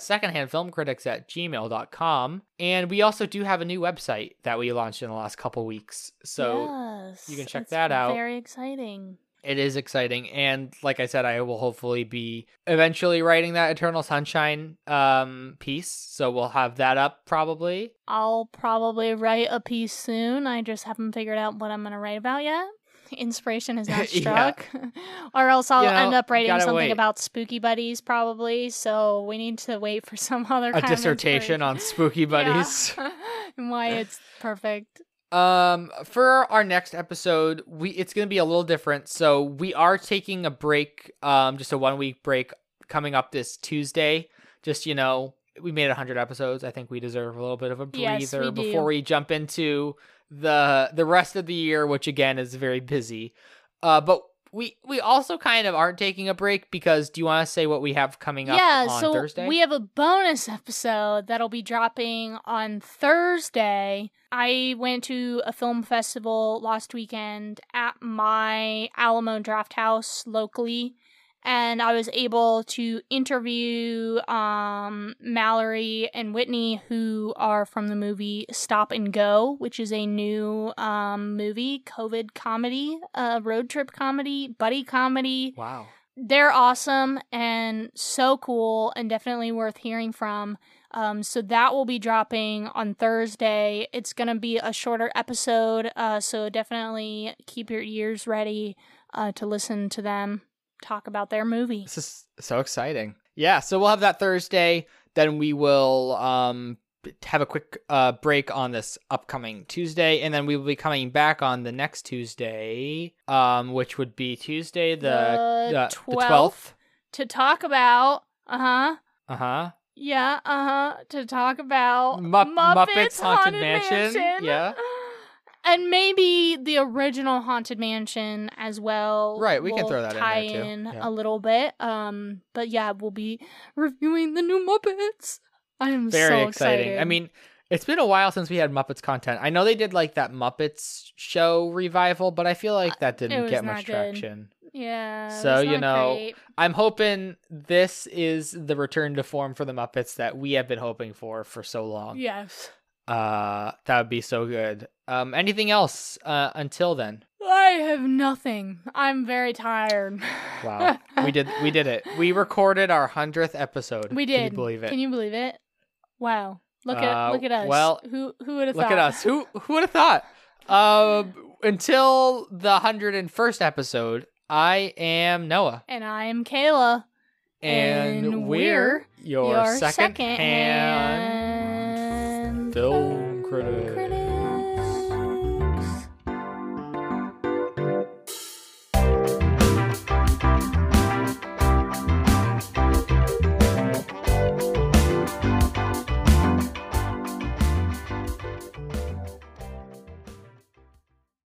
secondhandfilmcritics@gmail.com. And we also do have a new website that we launched in the last couple weeks. So you can check that out. Very exciting. It is exciting. And like I said, I will hopefully be eventually writing that Eternal Sunshine piece. So we'll have that up probably. I'll probably write a piece soon. I just haven't figured out what I'm going to write about yet. inspiration has not struck. Or else I'll end up writing something about Spooky Buddies probably. So we need to wait for some other kind dissertation on Spooky Buddies. Yeah. And why it's perfect. For our next episode, it's going to be a little different. So we are taking a break, just a 1-week break coming up this Tuesday. Just, we made 100 episodes. I think we deserve a little bit of a breather before we jump into the rest of the year, which again is very busy. But we also kind of aren't taking a break because do you want to say what we have coming up on Thursday? We have a bonus episode that'll be dropping on Thursday. I went to a film festival last weekend at my Alamo Draft House locally, and I was able to interview Mallory and Whitney, who are from the movie Stop and Go, which is a new movie, COVID comedy, road trip comedy, buddy comedy. Wow. They're awesome and so cool and definitely worth hearing from. So that will be dropping on Thursday. It's going to be a shorter episode, so definitely keep your ears ready to listen to them talk about their movie. This is so exciting. Yeah, so we'll have that Thursday. Then we will have a quick break on this upcoming Tuesday, and then we will be coming back on the next Tuesday, which would be Tuesday the 12th. To talk about, to talk about Muppets Haunted Mansion. Yeah. And maybe the original Haunted Mansion as well. Right, we can throw that tie in there too. A little bit. But yeah, we'll be reviewing the new Muppets. I am very so excited. I mean, it's been a while since we had Muppets content. I know they did like that Muppets show revival, but I feel like that didn't get much traction. Yeah. So, great. I'm hoping this is the return to form for the Muppets that we have been hoping for so long. Yes. That would be so good. Anything else until then? I have nothing. I'm very tired. Wow. We did it. We recorded our 100th episode. We did. Can you believe it? Can you believe it? Wow. Look at us. Well, who would have thought? Look at us. Who would have thought? Until the 101st episode, I am Noah. And I am Kayla. And we're your second-hand film critic.